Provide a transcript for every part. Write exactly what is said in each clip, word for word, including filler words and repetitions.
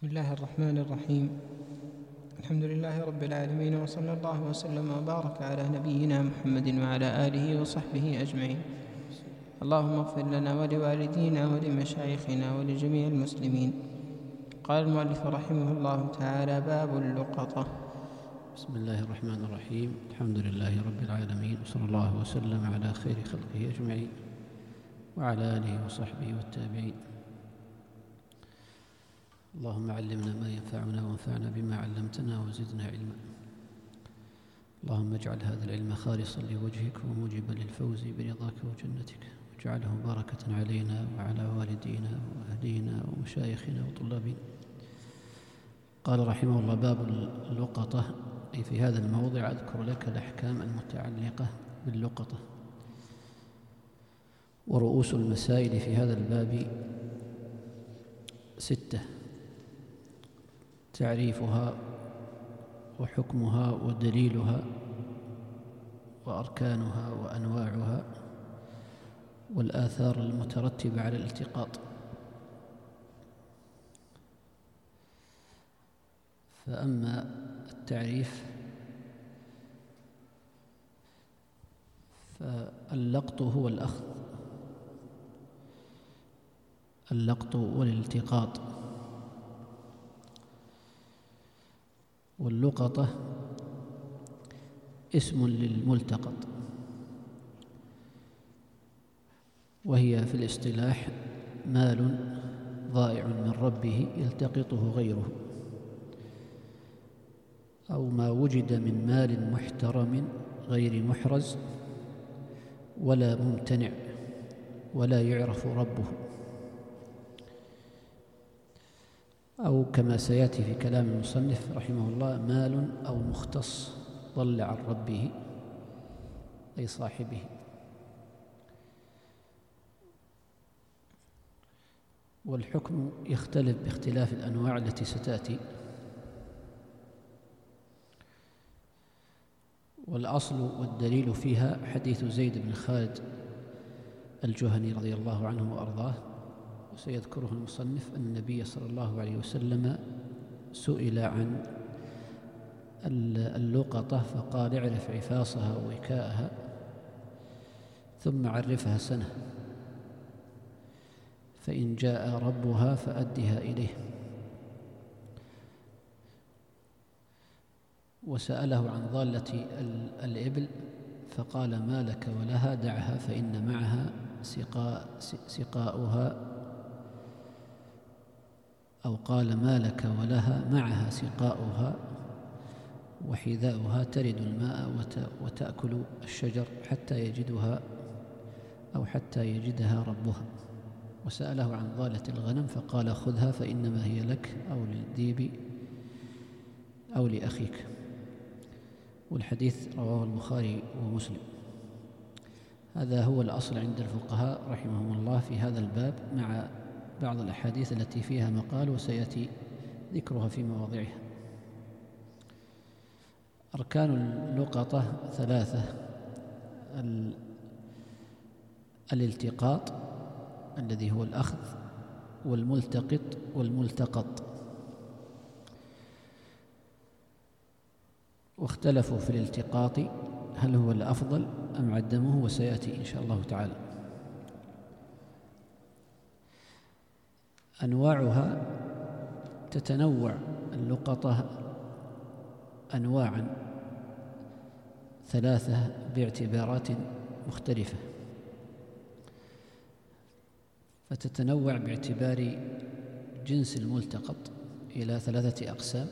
بسم الله الرحمن الرحيم. الحمد لله رب العالمين، وصلى الله وسلم وبارك على نبينا محمد وعلى آله وصحبه أجمعين. اللهم اغفر لنا ولوالدينا ولمشايخنا ولجميع المسلمين. قال المؤلف رحمه الله تعالى: باب اللقطة. بسم الله الرحمن الرحيم. الحمد لله رب العالمين، وصلى الله وسلم على خير خلقه أجمعين وعلى آله وصحبه والتابعين. اللهم علمنا ما ينفعنا وانفعنا بما علمتنا وزدنا علما. اللهم اجعل هذا العلم خالصا لوجهك وموجبا للفوز برضاك وجنتك، واجعله بركة علينا وعلى والدينا وأهلينا ومشايخنا وطلابنا. قال رحمه الله: باب اللقطة. أي في هذا الموضع أذكر لك الأحكام المتعلقة باللقطة. ورؤوس المسائل في هذا الباب ستة: تعريفها وحكمها ودليلها وأركانها وأنواعها والآثار المترتبة على الالتقاط. فأما التعريف فاللقط هو الأخذ، اللقط والالتقاط. واللقطة اسم للملتقط، وهي في الاصطلاح مال ضائع من ربه يلتقطه غيره، أو ما وجد من مال محترم غير محرز ولا ممتنع ولا يعرف ربه، أو كما سيأتي في كلام المصنف رحمه الله: مال أو مختص ضل عن ربه أي صاحبه. والحكم يختلف باختلاف الأنواع التي ستأتي. والأصل والدليل فيها حديث زيد بن خالد الجهني رضي الله عنه وأرضاه، وسيذكره المصنف أن النبي صلى الله عليه وسلم سئل عن اللقطة فقال: اعرف عفاصها ووكاءها ثم عرفها سنة، فإن جاء ربها فأدها إليه. وسأله عن ضالة الإبل فقال: ما لك ولها، دعها فإن معها سقاء سقاؤها، أو قال: ما لك ولها، معها سقاؤها وحذاؤها، ترد الماء وتأكل الشجر حتى يجدها أو حتى يجدها ربها. وسأله عن ضالة الغنم فقال: خذها فإنما هي لك أو للذيب أو لأخيك. والحديث رواه البخاري ومسلم. هذا هو الأصل عند الفقهاء رحمهم الله في هذا الباب، مع بعض الأحاديث التي فيها مقال وسيأتي ذكرها في مواضعها. أركان اللقطة ثلاثة: الالتقاط الذي هو الأخذ، والملتقط والملتقط. واختلفوا في الالتقاط هل هو الأفضل أم عدمه، وسيأتي إن شاء الله تعالى. أنواعها تتنوع اللقطة أنواعا ثلاثة باعتبارات مختلفة، فتتنوع باعتبار جنس الملتقط إلى ثلاثة أقسام: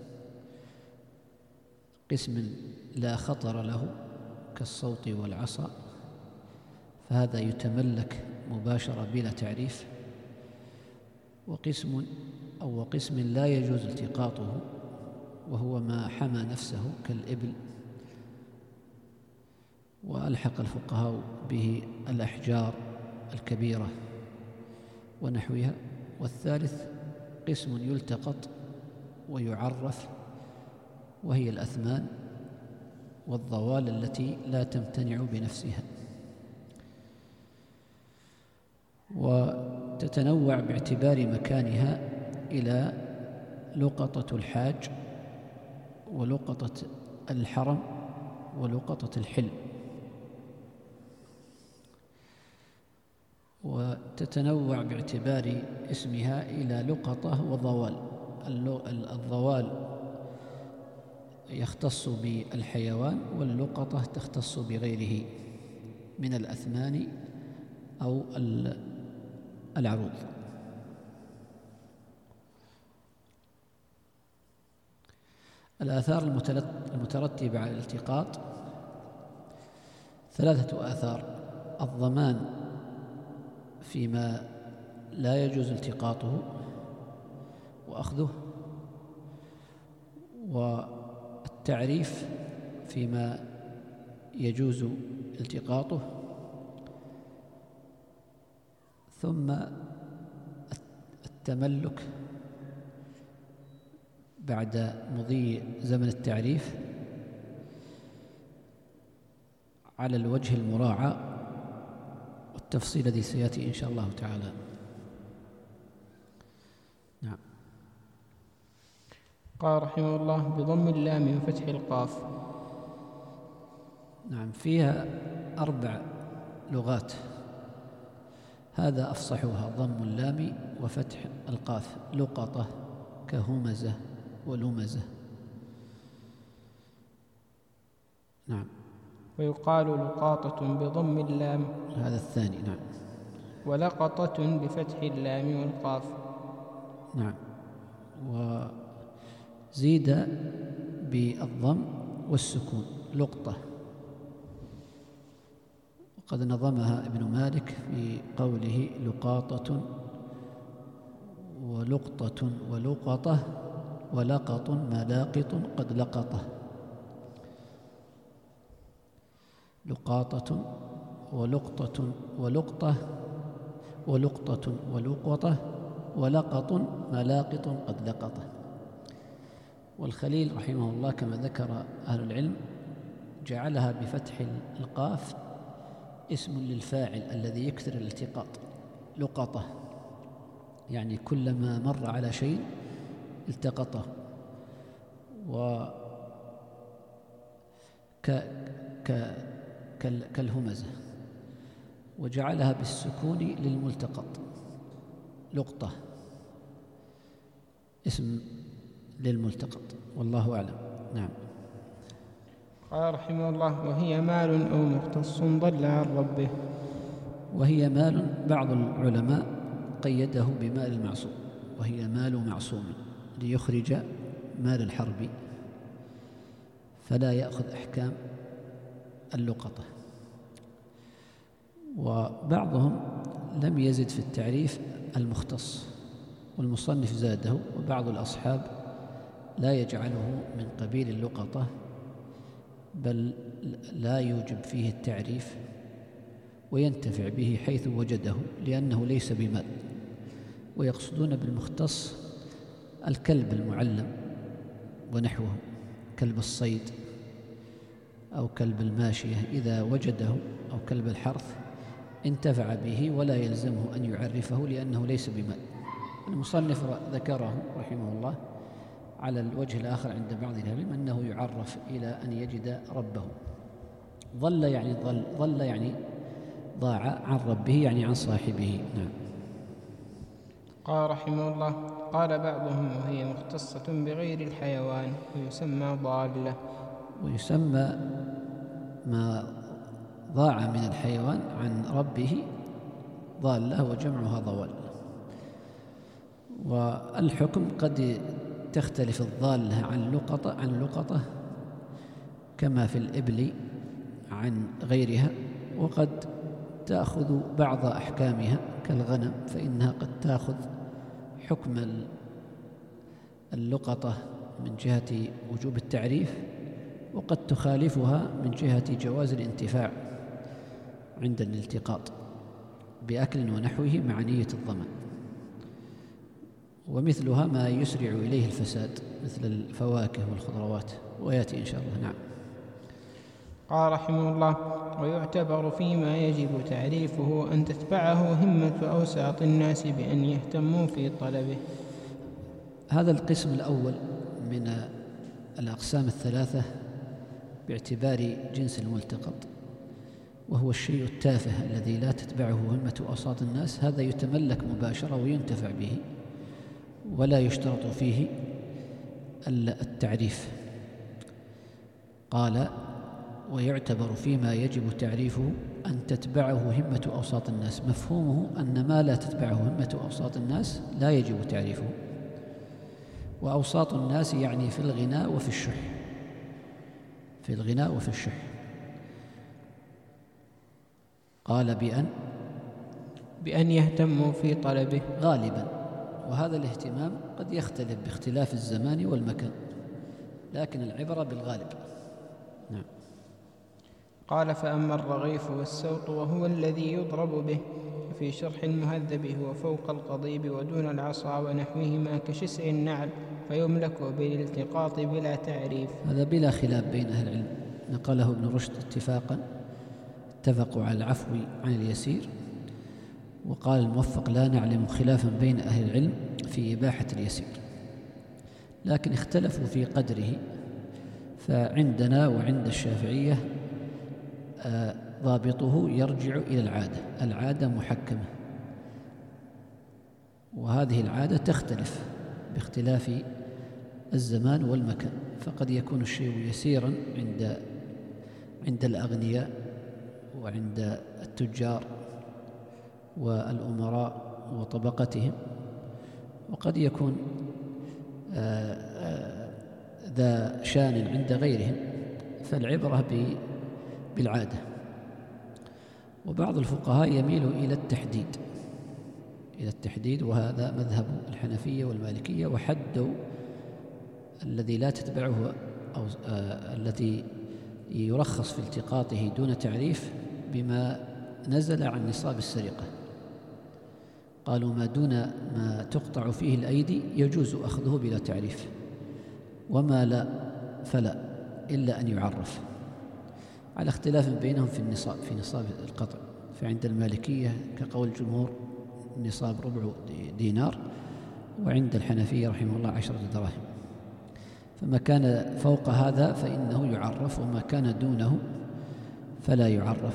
قسم لا خطر له كالصوت والعصا، فهذا يتملك مباشرة بلا تعريف. وقسم أو قسم لا يجوز التقاطه، وهو ما حمى نفسه كالإبل، وألحق الفقهاء به الأحجار الكبيرة ونحوها. والثالث قسم يلتقط ويعرف، وهي الأثمان والضوال التي لا تمتنع بنفسها. وتتنوع باعتبار مكانها إلى لقطة الحاج ولقطة الحرم ولقطة الحلم، وتتنوع باعتبار اسمها إلى لقطة وضوال. الضوال يختص بالحيوان، واللقطة تختص بغيره من الأثمان أو العروض. الآثار المترتبة على الالتقاط ثلاثة آثار: الضمان فيما لا يجوز التقاطه وأخذه، والتعريف فيما يجوز التقاطه، ثم التملك بعد مضي زمن التعريف على الوجه المراعى، والتفصيل الذي سيأتي إن شاء الله تعالى. نعم. قال رحمه الله: بضم اللام وفتح القاف. نعم، فيها أربع لغات، هذا أفصحها: ضم اللام وفتح القاف، لقطة كهمزة ولمزة. نعم. ويقال لقاطة بضم اللام، هذا الثاني. نعم. ولقطة بفتح اللام والقاف. نعم. وزيد بالضم والسكون لقطة، وقد نظمها ابن مالك في قوله: لقاطة ولقطة ولقطة ولقط ملاقط قد لقطه. لقاطة ولقطة ولقطة ولقطة ولقطة ولقط ملاقط قد لقطه. والخليل رحمه الله كما ذكر أهل العلم جعلها بفتح القاف اسم للفاعل الذي يكثر الالتقاط. لقطة يعني كلما مر على شيء التقطه، و ك... ك... كالهمزة. وجعلها بالسكون للملتقط، لقطة اسم للملتقط، والله أعلم. نعم. قال رحمه الله: وهي مال أو مختص ضل عن ربه. وهي مال، بعض العلماء قيده بمال المعصوم، وهي مال معصوم ليخرج مال الحرب فلا يأخذ أحكام اللقطة. وبعضهم لم يزد في التعريف المختص، والمصنف زاده، وبعض الأصحاب لا يجعله من قبيل اللقطة، بل لا يوجب فيه التعريف وينتفع به حيث وجده لأنه ليس بمال. ويقصدون بالمختص الكلب المعلم ونحوه، كلب الصيد أو كلب الماشية إذا وجده، أو كلب الحرث انتفع به ولا يلزمه أن يعرفه لأنه ليس بمال. المصنف ذكره رحمه الله على الوجه الآخر عند بعض العلماء أنه يعرف إلى أن يجد ربه. ضل يعني ضل, ضل يعني ضاع عن ربه، يعني عن صاحبه. نعم. قال رحمه الله: قال بعضهم: وهي مختصة بغير الحيوان ويسمى ضالة. ويسمى ما ضاع من الحيوان عن ربه ضالة، وجمعها ضوال. والحكم قد تختلف الضالة عن لقطة عن لقطة كما في الإبل عن غيرها، وقد تأخذ بعض أحكامها كالغنم، فإنها قد تأخذ حكم اللقطة من جهة وجوب التعريف، وقد تخالفها من جهة جواز الانتفاع عند الالتقاط بأكل ونحوه مع نية الضمان. ومثلها ما يسرع إليه الفساد مثل الفواكه والخضروات، ويأتي إن شاء الله. نعم. قال رحمه الله: ويعتبر فيما يجب تعريفه أن تتبعه همة أوساط الناس بأن يهتموا في طلبه. هذا القسم الأول من الأقسام الثلاثة باعتبار جنس الملتقط، وهو الشيء التافه الذي لا تتبعه همة أوساط الناس، هذا يتملك مباشرة وينتفع به ولا يشترط فيه التعريف. قال: ويعتبر فيما يجب تعريفه أن تتبعه همة أوساط الناس. مفهومه أن ما لا تتبعه همة أوساط الناس لا يجب تعريفه. وأوساط الناس يعني في الغناء وفي الشح، في الغناء وفي الشح. قال بأن بأن يهتموا في طلبه غالبا، وهذا الاهتمام قد يختلف باختلاف الزمان والمكان، لكن العبرة بالغالب. نعم. قال: فأما الرغيف والسوط وهو الذي يضرب به في شرح المهذب هو فوق القضيب ودون العصا ونحوهما كشسع النعل، فيملك بالالتقاط بلا تعريف. هذا بلا خلاف بين أهل العلم، نقله ابن رشد اتفاقا، اتفقوا على العفو عن اليسير. وقال الموفق: لا نعلم خلافا بين أهل العلم في إباحة اليسير، لكن اختلفوا في قدره. فعندنا وعند الشافعية آه ضابطه يرجع إلى العادة، العادة محكمة، وهذه العادة تختلف باختلاف الزمان والمكان. فقد يكون الشيء يسيرا عند عند الأغنياء وعند التجار والأمراء وطبقتهم، وقد يكون آه آه ذا شان عند غيرهم، فالعبرة بالعادة. وبعض الفقهاء يميل إلى التحديد إلى التحديد وهذا مذهب الحنفية والمالكية، وحدوا الذي لا تتبعه أو آه الذي يرخص في التقاطه دون تعريف بما نزل عن نصاب السرقة. قالوا: ما دون ما تقطع فيه الأيدي يجوز أخذه بلا تعريف، وما لا فلا إلا أن يعرف، على اختلاف بينهم في النصاب في نصاب القطع. فعند المالكية كقول الجمهور نصاب ربع دينار، وعند الحنفية رحمه الله عشرة دراهم. فما كان فوق هذا فإنه يعرف، وما كان دونه فلا يعرف.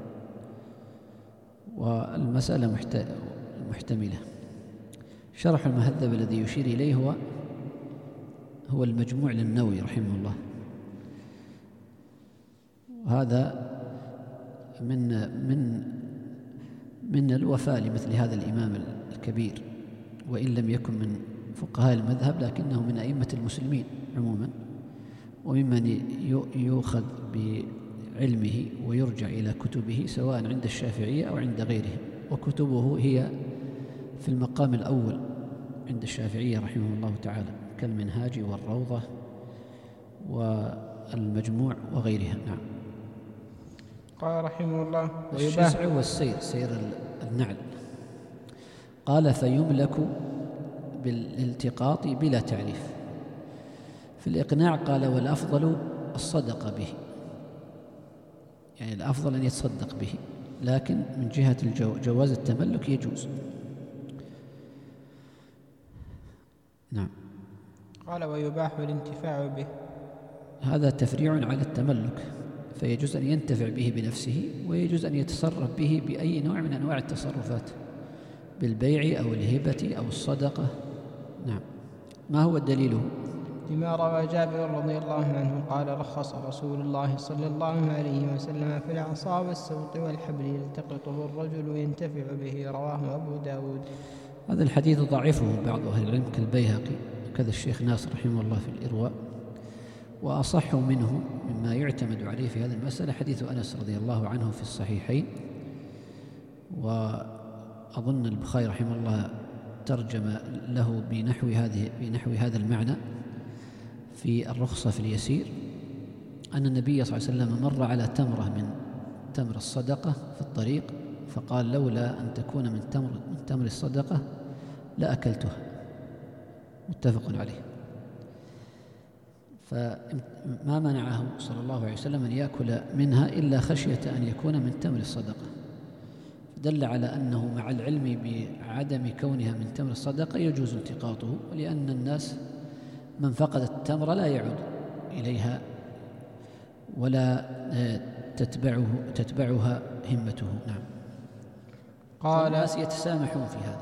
والمسألة محتملة. شرح المهذب الذي يشير إليه هو هو المجموع للنووي رحمه الله، وهذا من من من الوفاء لمثل هذا الإمام الكبير، وإن لم يكن من فقهاء المذهب لكنه من أئمة المسلمين عموما، وممن يؤخذ بعلمه ويرجع إلى كتبه سواء عند الشافعية أو عند غيرهم. وكتبه هي في المقام الأول عند الشافعية رحمه الله تعالى، كالمنهاج والروضة والمجموع وغيرها. نعم. قال رحمه الله: الشسع والسير، سير النعل. قال: فيملك بالالتقاط بلا تعريف. في الإقناع قال: والأفضل الصدقة به، يعني الأفضل أن يتصدق به، لكن من جهة جواز التملك يجوز. نعم. قال: ويباح الانتفاع به. هذا تفريع على التملك، فيجوز أن ينتفع به بنفسه، ويجوز أن يتصرف به بأي نوع من أنواع التصرفات، بالبيع أو الهبة أو الصدقة. نعم. ما هو دليله؟ لما روى جابر رضي الله عنه قال: رخص رسول الله صلى الله عليه وسلم في العصا والسوط والحبل يلتقطه الرجل وينتفع به. رواه أبو داود. هذا الحديث ضعفه بعض أهل العلم كالبيهقي وكذا الشيخ ناصر رحمه الله في الإرواء. وأصح منه مما يعتمد عليه في هذه المسألة حديث أنس رضي الله عنه في الصحيحين، وأظن البخاري رحمه الله ترجم له بنحو هذه بنحو هذا المعنى في الرخصة في اليسير، أن النبي صلى الله عليه وسلم مر على تمرة من تمر الصدقة في الطريق، فقال: لولا أن تكون من تمر من تمر الصدقة لأكلتها. متفق عليه. فما منعه صلى الله عليه وسلم أن يأكل منها إلا خشية أن يكون من تمر الصدقة. دل على أنه مع العلم بعدم كونها من تمر الصدقة يجوز التقاطه، ولأن الناس من فقد التمر لا يعود إليها ولا تتبعه تتبعها همته. نعم. قال الناس يتسامحون في هذا.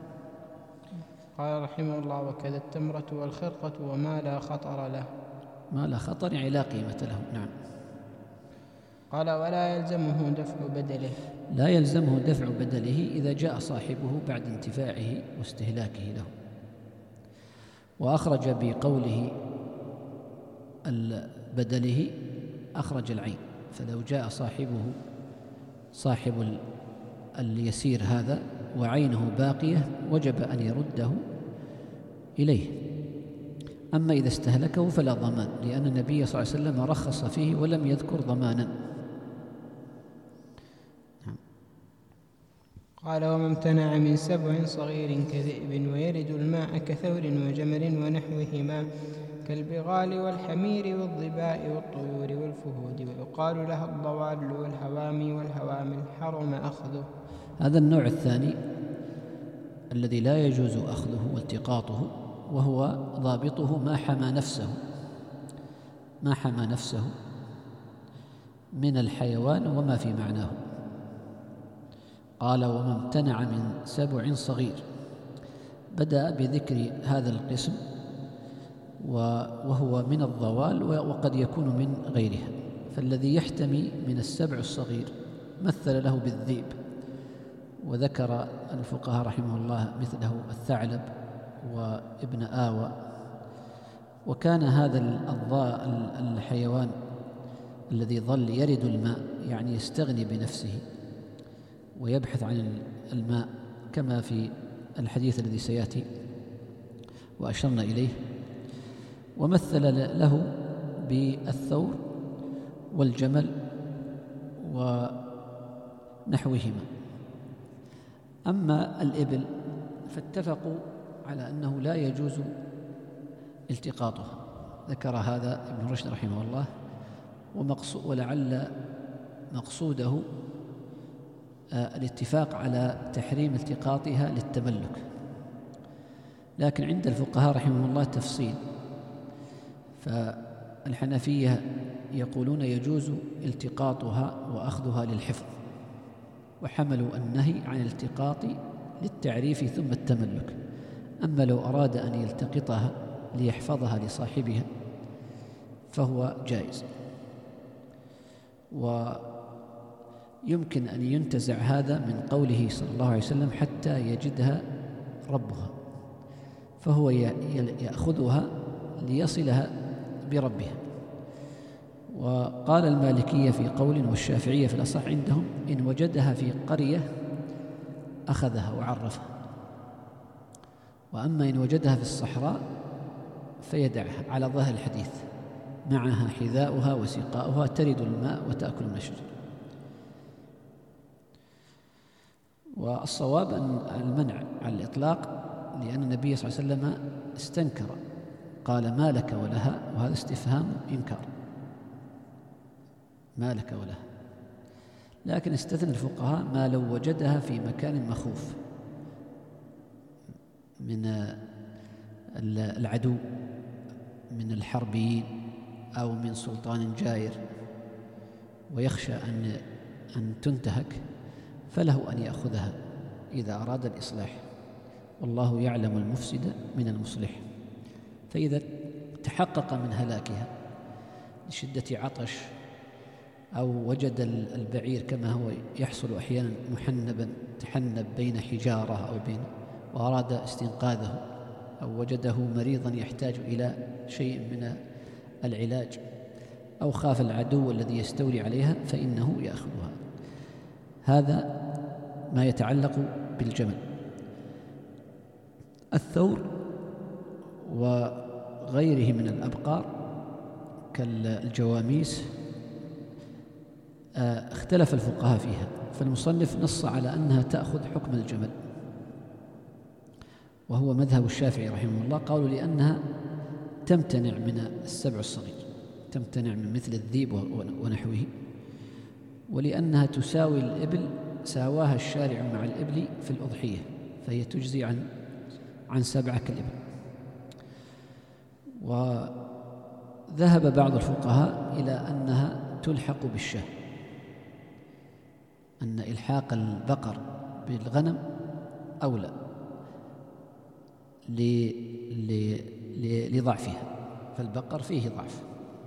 قال رحمه الله: وكذا التمرة والخرقة وما لا خطر له. ما لا خطر يعني لا قيمة له. نعم. قال: ولا يلزمه دفع بدله. لا يلزمه دفع بدله إذا جاء صاحبه بعد انتفاعه واستهلاكه له. وأخرج بقوله بدله أخرج العين، فلو جاء صاحبه صاحب اليسير هذا وعينه باقية وجب أن يرده إليه. أما إذا استهلكه فلا ضمان، لأن النبي صلى الله عليه وسلم رخص فيه ولم يذكر ضمانا. قال: وما امتنع من سبع صغير كذئب ويرد الماء كثور وجمل ونحوهما كالبغال والحمير والظباء والطيور والفهود، ويقال لها الضوال والهوامي والهوامل حرم أخذه. هذا النوع الثاني الذي لا يجوز أخذه والتقاطه، وهو ضابطه ما حمى نفسه ما حمى نفسه من الحيوان وما في معناه. قال: وما امتنع من سبع صغير، بدأ بذكر هذا القسم وهو من الضوال وقد يكون من غيرها. فالذي يحتمي من السبع الصغير مثل له بالذئب، وذكر الفقهاء رحمه الله مثله الثعلب وابن آوى. وكان هذا الحيوان الذي ظل يرد الماء يعني يستغني بنفسه ويبحث عن الماء كما في الحديث الذي سيأتي وأشرنا إليه. ومثل له بالثور والجمل ونحوهما. أما الإبل فاتفقوا على أنه لا يجوز التقاطها، ذكر هذا ابن رشد رحمه الله، ومقصود ولعل مقصوده الاتفاق على تحريم التقاطها للتملك. لكن عند الفقهاء رحمه الله تفصيل، فالحنفية يقولون يجوز التقاطها وأخذها للحفظ، وحملوا النهي عن الالتقاط للتعريف ثم التملك. أما لو أراد أن يلتقطها ليحفظها لصاحبها فهو جائز. ويمكن أن ينتزع هذا من قوله صلى الله عليه وسلم حتى يجدها ربها، فهو يأخذها ليصلها بربها. وقال المالكية في قول والشافعية في الأصح عندهم إن وجدها في قرية أخذها وعرفها، وأما إن وجدها في الصحراء فيدعها على ظاهر الحديث، معها حذاؤها وسقاؤها ترد الماء وتأكل من الشجر. والصواب أن المنع على الإطلاق، لأن النبي صلى الله عليه وسلم استنكر، قال: ما لك ولها، وهذا استفهام إنكار، ما لك ولها. لكن استثنى الفقهاء ما لو وجدها في مكان مخوف من العدو، من الحربيين أو من سلطان جائر، ويخشى أن أن تنتهك، فله أن يأخذها إذا أراد الإصلاح، والله يعلم المفسد من المصلح. فإذا تحقق من هلاكها لشدة عطش أو وجد البعير كما هو يحصل أحيانا محنبا تحنب بين حجارة أو بين، وأراد استنقاذه، أو وجده مريضا يحتاج إلى شيء من العلاج، أو خاف العدو الذي يستولي عليها، فإنه يأخذها. هذا ما يتعلق بالجمل. الثور وغيره من الأبقار كالجواميس اختلف الفقهاء فيها، فالمصنف نص على أنها تأخذ حكم الجمل، وهو مذهب الشافعي رحمه الله. قالوا لأنها تمتنع من السبع الصغير، تمتنع من مثل الذيب ونحوه، ولأنها تساوي الإبل ساواها الشارع مع الإبل في الأضحية، فهي تجزي عن عن سبعة كالإبل. وذهب بعض الفقهاء إلى أنها تلحق بالشاة، أن إلحاق البقر بالغنم أولى لضعفها، فالبقر فيه ضعف.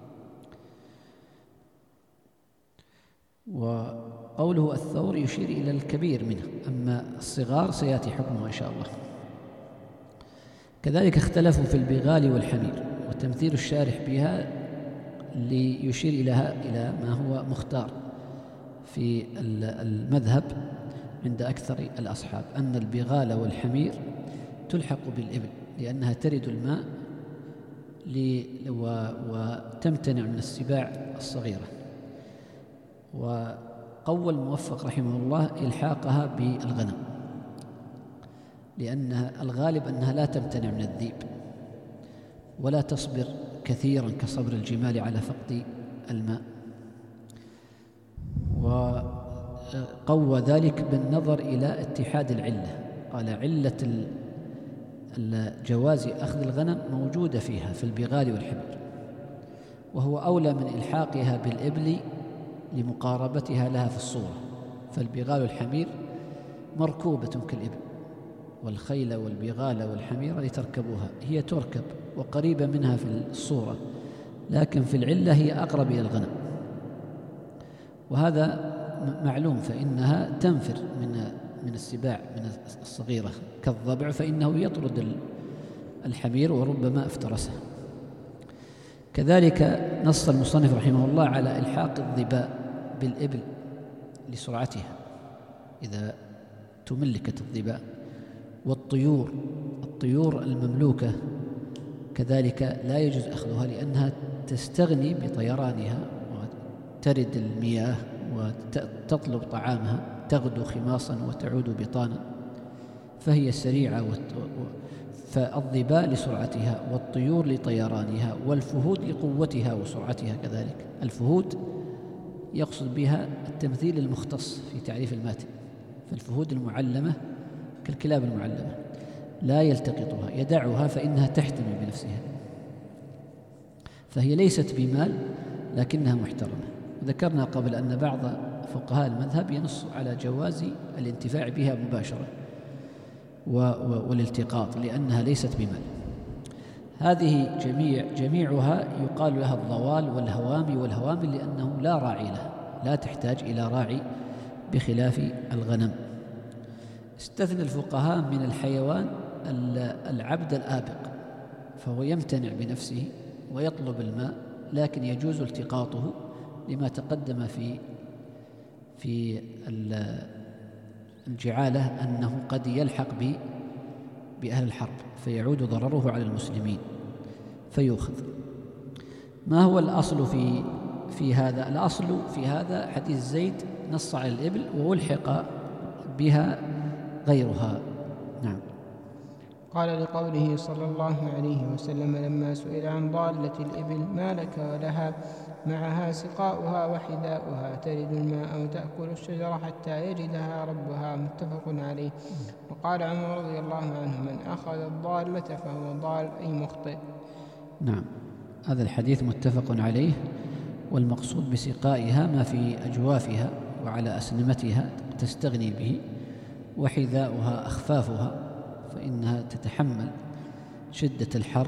وقوله الثور يشير إلى الكبير منه، أما الصغار سيأتي حكمه إن شاء الله. كذلك اختلفوا في البغال والحمير، وتمثيل الشارح بها ليشير إلى إلى ما هو مختار في المذهب عند أكثر الأصحاب، أن البغال والحمير تلحق بالإبل لأنها ترد الماء وتمتنع من السباع الصغيرة. وقوى الموفق رحمه الله إلحاقها بالغنم، لأن الغالب أنها لا تمتنع من الذيب ولا تصبر كثيرا كصبر الجمال على فقد الماء. وقوى ذلك بالنظر إلى اتحاد العلة، قال علة الجواز أخذ الغنم موجودة فيها في البغال والحمير، وهو أولى من إلحاقها بالإبل لمقاربتها لها في الصورة، فالبغال والحمير مركوبة كالإبل، والخيل والبغال والحمير لتركبوها، هي تركب وقريبة منها في الصورة، لكن في العلة هي أقرب إلى الغنم. وهذا معلوم، فإنها تنفر من من السباع من الصغيرة كالضبع، فإنه يطرد الحمير وربما افترسه. كذلك نص المصنف رحمه الله على إلحاق الظباء بالإبل لسرعتها إذا تملكت الظباء، والطيور الطيور المملوكة كذلك لا يجوز أخذها لأنها تستغني بطيرانها وترد المياه وتطلب طعامها، تغدو خماصا وتعود بطانا، فهي سريعة. فالظباء لسرعتها، والطيور لطيرانها، والفهود لقوتها وسرعتها كذلك. الفهود يقصد بها التمثيل المختص في تعريف الماتن، فالفهود المعلمة كالكلاب المعلمة لا يلتقطها، يدعها فإنها تحتمي بنفسها، فهي ليست بمال لكنها محترمة. ذكرنا قبل أن بعض فقهاء المذهب ينص على جواز الانتفاع بها مباشرة والالتقاط لأنها ليست بمال. هذه جميع جميعها يقال لها الضوال والهوامي، والهوامي لأنه لا راعي لها، لا تحتاج إلى راعي بخلاف الغنم. استثنى الفقهاء من الحيوان العبد الآبق، فهو يمتنع بنفسه ويطلب الماء، لكن يجوز التقاطه لما تقدم في في الجعالة أنه قد يلحق بأهل الحرب فيعود ضرره على المسلمين فيؤخذ. ما هو الأصل في في هذا؟ الأصل في هذا حديث زيد نص على الإبل وألحق بها غيرها. نعم. قال لقوله صلى الله عليه وسلم لما سئل عن ضالة الإبل ما لك ولها معها سقاؤها وحذاؤها ترد الماء أو تأكل الشجرة حتى يجدها ربها، متفق عليه. وقال عمر رضي الله عنه من أخذ الضالة فهو ضال أي مخطئ. نعم، هذا الحديث متفق عليه، والمقصود بسقائها ما في أجوافها وعلى أسنمتها تستغني به، وحذاؤها أخفافها فإنها تتحمل شدة الحر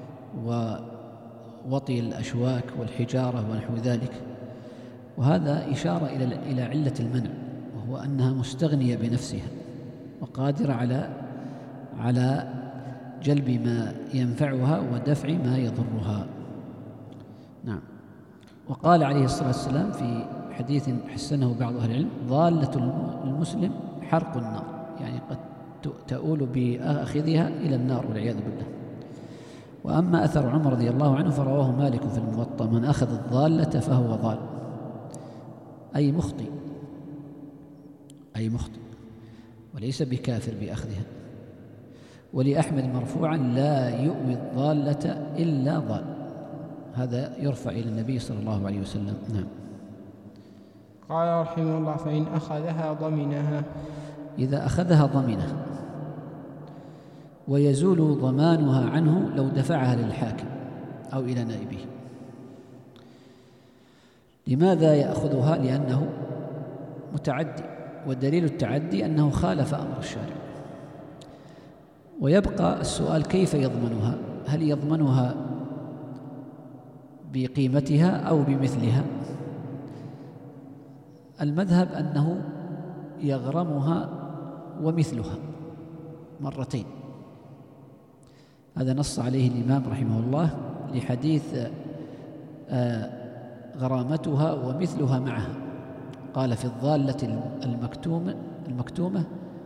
ووطي الأشواك والحجارة ونحو ذلك. وهذا إشارة إلى إلى علة المنع، وهو أنها مستغنية بنفسها وقادرة على على جلب ما ينفعها ودفع ما يضرها. نعم. وقال عليه الصلاة والسلام في حديث حسنه بعض أهل العلم ضالة المسلم حرق النار، يعني قد تؤول بآخذها إلى النار والعياذ بالله. وأما أثر عمر رضي الله عنه فرواه مالك في الموطأ من أخذ الضالة فهو ضال أي مخطئ أي مخطئ وليس بكافر بأخذها. ولأحمد مرفوعا لا يؤوي الضالة إلا ضال، هذا يرفع إلى النبي صلى الله عليه وسلم. نعم. قال رحمه الله: فإن أخذها ضمنها. إذا أخذها ضمنها، ويزول ضمانها عنه لو دفعها للحاكم أو إلى نائبه. لماذا يأخذها؟ لأنه متعدي، ودليل التعدي أنه خالف أمر الشارع. ويبقى السؤال: كيف يضمنها؟ هل يضمنها بقيمتها أو بمثلها؟ المذهب أنه يغرمها ومثلها مرتين. هذا نص عليه الإمام رحمه الله لحديث غرامتها ومثلها معها. قال: في الضالة المكتومة المكتومة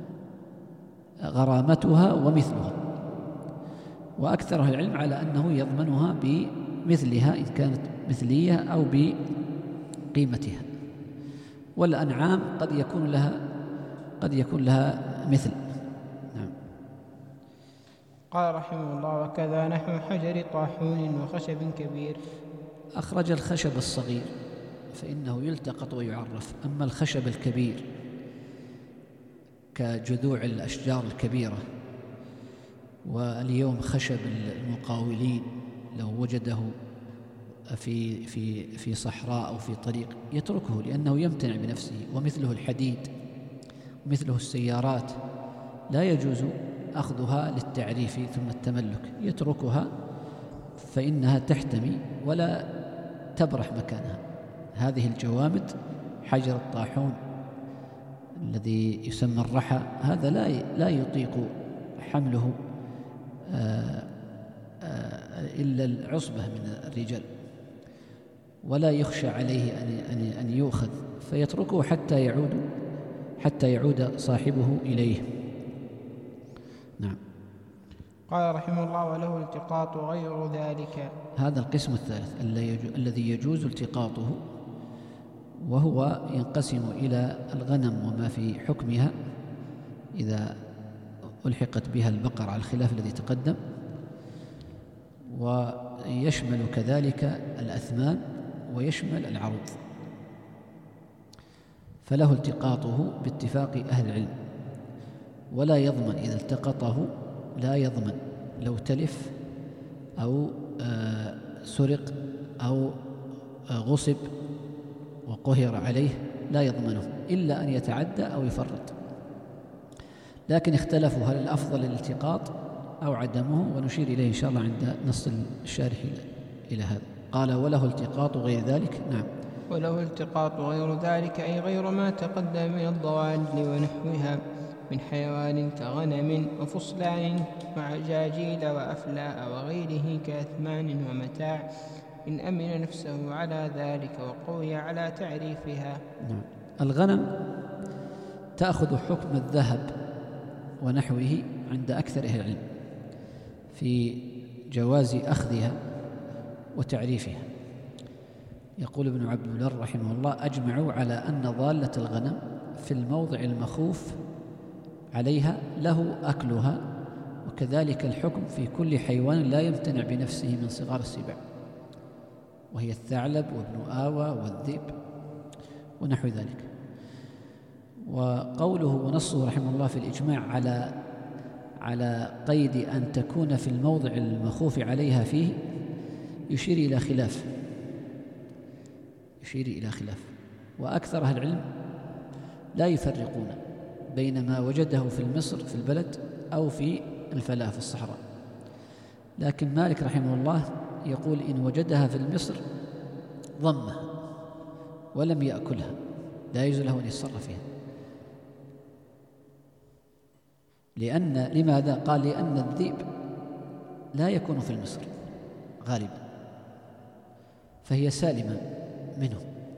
غرامتها ومثلها. وأكثر أهل العلم على أنه يضمنها بمثلها إن كانت مثلية أو بقيمتها. والأنعام قد يكون لها قد يكون لها مثل. نعم. قال رحمه الله: وكذا نحو حجر طاحون وخشب كبير. أخرج الخشب الصغير فإنه يلتقط ويعرف، أما الخشب الكبير كجذوع الأشجار الكبيرة، واليوم خشب المقاولين لو وجده في في في صحراء أو في طريق يتركه لأنه يمتنع بنفسه. ومثله الحديد، مثله السيارات، لا يجوز أخذها للتعريف ثم التملك، يتركها فإنها تحتمي ولا تبرح مكانها. هذه الجوامد، حجر الطاحون الذي يسمى الرحى، هذا لا لا يطيق حمله آآ آآ إلا العصبة من الرجال، ولا يخشى عليه أن أن يؤخذ، فيتركه حتى يعود حتى يعود صاحبه إليه. نعم. قال رحمه الله: وله التقاط غير ذلك. هذا القسم الثالث الذي يجوز التقاطه، وهو ينقسم إلى الغنم وما في حكمها إذا ألحقت بها البقر على الخلاف الذي تقدم، ويشمل كذلك الأثمان ويشمل العروض. فله التقاطه باتفاق أهل العلم، ولا يضمن إذا التقطه، لا يضمن لو تلف أو آه سرق أو آه غصب وقهر عليه، لا يضمنه إلا أن يتعدى أو يفرط. لكن اختلفوا هل الأفضل الالتقاط أو عدمه، ونشير إليه إن شاء الله عند نص الشارح إلى هذا. قال: وله التقاط غير ذلك. نعم. وله التقاط غير ذلك أي غير ما تقدم من الضوال ونحوها من حيوان كغنم وفصلان مع جاجيل وأفلاء وغيره كأثمان ومتاع، إن أمن نفسه على ذلك وقوي على تعريفها. نعم. الغنم تأخذ حكم الذهب ونحوه عند أكثر أهل العلم في جواز أخذها وتعريفها. يقول ابن عبد البر رحمه الله: أجمعوا على أن ضالة الغنم في الموضع المخوف عليها له أكلها، وكذلك الحكم في كل حيوان لا يمتنع بنفسه من صغار السباع، وهي الثعلب وابن آوى والذئب ونحو ذلك. وقوله ونصه رحمه الله في الإجماع على على قيد أن تكون في الموضع المخوف عليها فيه يشير إلى خلاف يشير إلى خلاف وأكثر أهل العلم لا يفرقون بين ما وجده في مصر في البلد أو في الفلاة في الصحراء. لكن مالك رحمه الله يقول: إن وجدها في مصر ضمها ولم يأكلها لا يجوز له أن يتصرف فيها. لأن لماذا؟ قال: لأن الذئب لا يكون في مصر غالبا، فهي سالمة منه.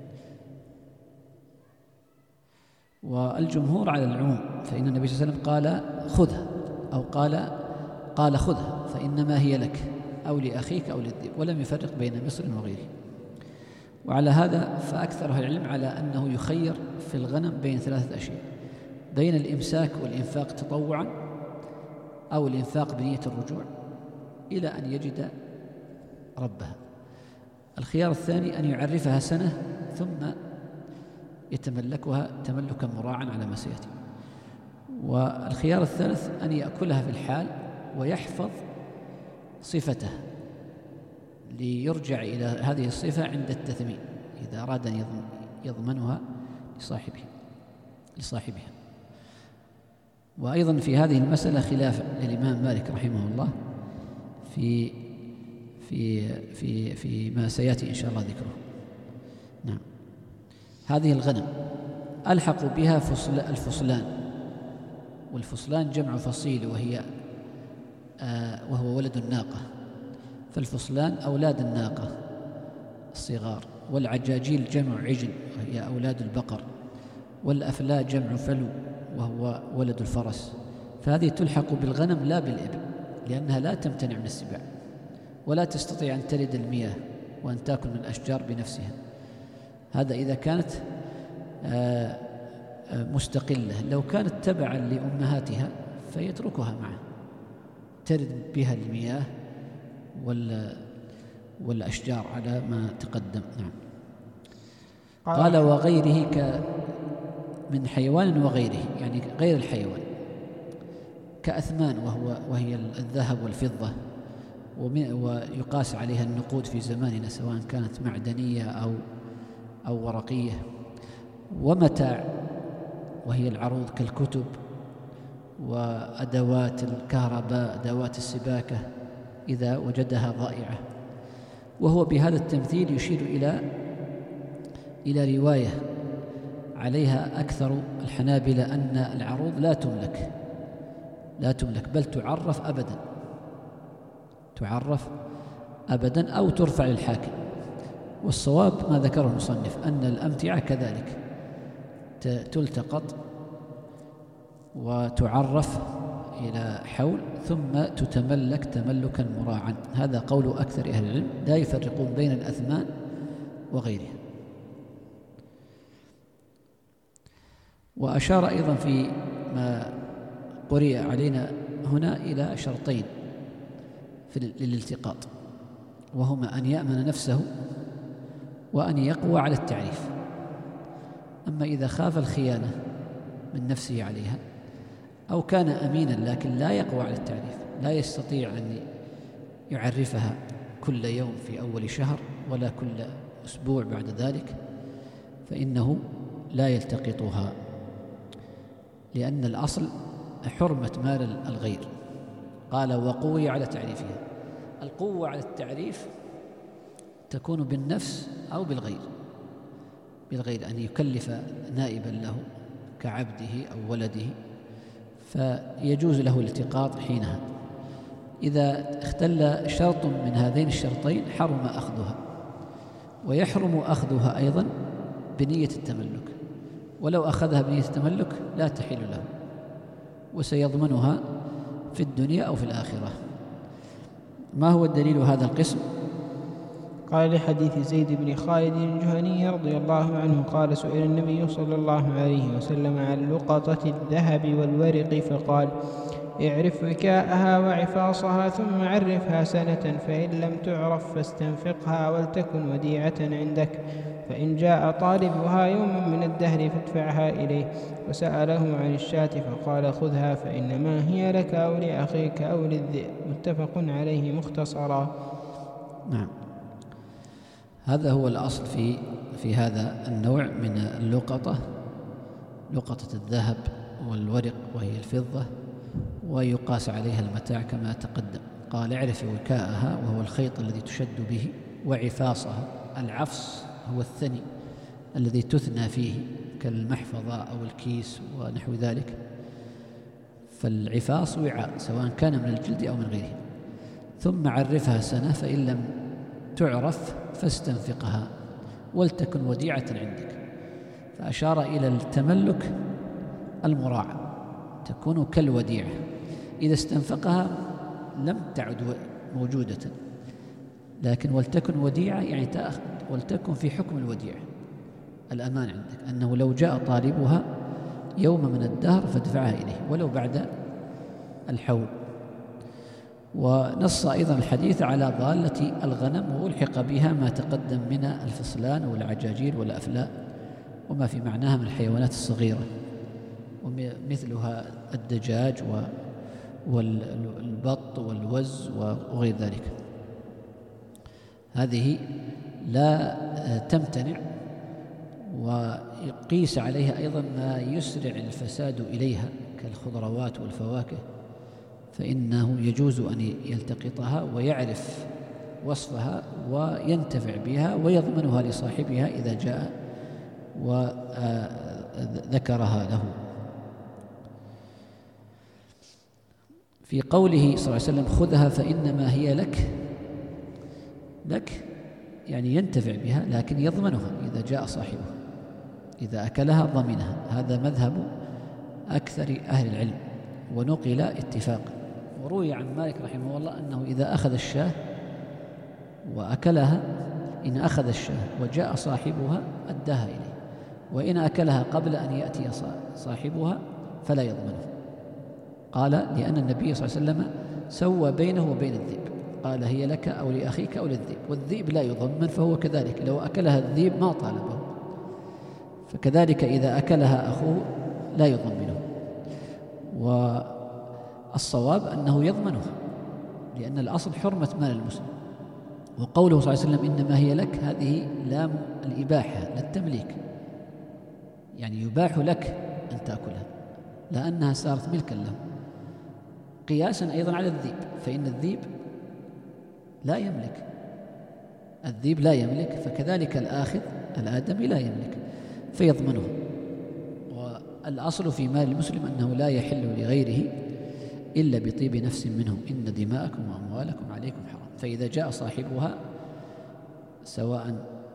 والجمهور على العموم، فإن النبي صلى الله عليه وسلم قال: خذها، أو قال قال خذها فإنما هي لك أو لأخيك أو للذئب، ولم يفرق بين مصر وغيره. وعلى هذا فأكثر أهل العلم على أنه يخير في الغنم بين ثلاثة أشياء: بين الإمساك والإنفاق تطوعا، أو الإنفاق بنية الرجوع إلى أن يجد ربها. الخيار الثاني أن يعرفها سنة ثم يتملكها تملكا مراعا على ما سيأتي. والخيار الثالث أن يأكلها في الحال ويحفظ صفته ليرجع إلى هذه الصفة عند التثمين إذا أراد أن يضمنها لصاحبه لصاحبها. وأيضا في هذه المسألة خلاف للإمام مالك رحمه الله في في في في ما سيأتي إن شاء الله ذكره. نعم. هذه الغنم ألحق بها فصل الفصلان، والفصلان جمع فصيل وهي آه وهو ولد الناقة، فالفصلان أولاد الناقة الصغار، والعجاجيل جمع عجل وهي أولاد البقر، والأفلاء جمع فلو وهو ولد الفرس. فهذه تلحق بالغنم لا بالإبل، لأنها لا تمتنع من السباع ولا تستطيع أن ترد المياه وأن تأكل من الأشجار بنفسها. هذا إذا كانت مستقلة. لو كانت تبعا لأمهاتها فيتركها معه ترد بها المياه والأشجار على ما تقدم. نعم. قال وغيره ك من حيوان وغيره، يعني غير الحيوان كأثمان وهو وهي الذهب والفضة، ويقاس عليها النقود في زماننا سواء كانت معدنية أو أو ورقية، ومتاع وهي العروض كالكتب وأدوات الكهرباء أدوات السباكة إذا وجدها ضائعة. وهو بهذا التمثيل يشير إلى إلى رواية عليها أكثر الحنابلة أن العروض لا تملك لا تملك بل تعرف أبدا تعرف أبدا أو ترفع للحاكم. والصواب ما ذكره المصنف أن الأمتعة كذلك تلتقط وتعرف إلى حول ثم تتملك تملكا مراعا. هذا قول أكثر أهل العلم، لا يفرقون بين الأثمان وغيرها. وأشار أيضا في ما قرئ علينا هنا إلى شرطين في للالتقاط، وهما أن يأمن نفسه وأن يقوى على التعريف. أما إذا خاف الخيانة من نفسه عليها أو كان أمينا لكن لا يقوى على التعريف، لا يستطيع أن يعرفها كل يوم في أول شهر ولا كل أسبوع بعد ذلك، فإنه لا يلتقطها، لأن الأصل حرمة مال الغير. قال وقوي على تعريفها. القوة على التعريف تكون بالنفس أو بالغير بالغير أن يكلف نائبا له كعبده أو ولده، فيجوز له الالتقاط حينها. إذا اختل شرط من هذين الشرطين حرم أخذها، ويحرم أخذها أيضا بنية التملك، ولو أخذها بنية التملك لا تحل له، وسيضمنها في الدنيا أو في الآخرة. ما هو الدليل هذا القسم؟ قال لحديث زيد بن خالد الجهني رضي الله عنه قال سئل النبي صلى الله عليه وسلم عن لقطة الذهب والورق فقال اعرف وكاءها وعفاصها ثم عرفها سنة، فإن لم تعرف فاستنفقها ولتكن وديعة عندك، فإن جاء طالبها يوم من الدهر فادفعها إليه. وسأله عن الشاة فقال خذها فإنما هي لك أو لأخيك أو للذئب. متفق عليه مختصرا. نعم. هذا هو الأصل في في هذا النوع من اللقطة، لقطة الذهب والورق وهي الفضة، ويقاس عليها المتاع كما تقدم. قال اعرف وكاءها وهو الخيط الذي تشد به، وعفاصها. العفص هو الثني الذي تثنى فيه كالمحفظة أو الكيس ونحو ذلك، فالعفاص وعاء سواء كان من الجلد أو من غيره. ثم عرفها سنة، فإن لم تعرف فاستنفقها ولتكن وديعة عندك. فأشار إلى التملك المراعى، تكون كالوديعة، إذا استنفقها لم تعد موجودة، لكن ولتكن وديعة يعني تأخذ ولتكن في حكم الوديعة، الأمان عندك أنه لو جاء طالبها يوم من الدهر فادفعها إليه ولو بعد الحول. ونص أيضا الحديث على ضالة الغنم، وألحق بها ما تقدم من الفصلان والعجاجيل والأفلاء وما في معناها من الحيوانات الصغيرة، ومثلها الدجاج والبط والوز وغير ذلك. هذه لا تمتنع، ويقيس عليها أيضا ما يسرع الفساد إليها كالخضروات والفواكه، فإنه يجوز أن يلتقطها ويعرف وصفها وينتفع بها ويضمنها لصاحبها إذا جاء وذكرها له. في قوله صلى الله عليه وسلم خذها فإنما هي لك، لك يعني ينتفع بها لكن يضمنها إذا جاء صاحبها، إذا أكلها ضمنها. هذا مذهب أكثر أهل العلم، ونقل اتفاقا. وروي عن مالك رحمه الله أنه إذا أخذ الشاة وأكلها، إن أخذ الشاة وجاء صاحبها أداها إليه، وإن أكلها قبل أن يأتي صاحبها فلا يضمنه. قال لأن النبي صلى الله عليه وسلم سوى بينه وبين الذئب، قال هي لك أو لأخيك أو للذئب، والذئب لا يضمن، فهو كذلك لو أكلها الذئب ما طالبه، فكذلك إذا أكلها أخوه لا يضمنه. والصواب أنه يضمنه، لأن الأصل حرمة مال المسلم. وقوله صلى الله عليه وسلم إنما هي لك، هذه لام الإباحة لا التمليك، يعني يباح لك أن تأكلها لأنها صارت ملكا له، قياسا أيضا على الذئب، فإن الذئب لا يملك، الذئب لا يملك، فكذلك الآخذ الآدمي لا يملك فيضمنه. والأصل في مال المسلم أنه لا يحل لغيره إلا بطيب نفس منه، إن دماءكم وأموالكم عليكم حرام. فإذا جاء صاحبها سواء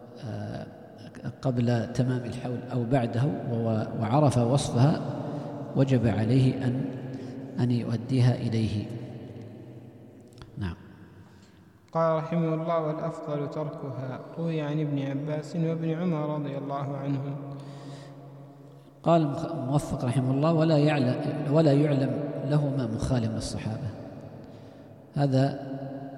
قبل تمام الحول أو بعده وعرف وصفها، وجب عليه أن أن يؤديها إليه. نعم. قال رحمه الله والأفضل تركها. روي عن ابن عباس وابن عمر رضي الله عنهم. قال موفق رحمه الله ولا يعلم ولا يعلم لهما مخالف الصحابة. هذا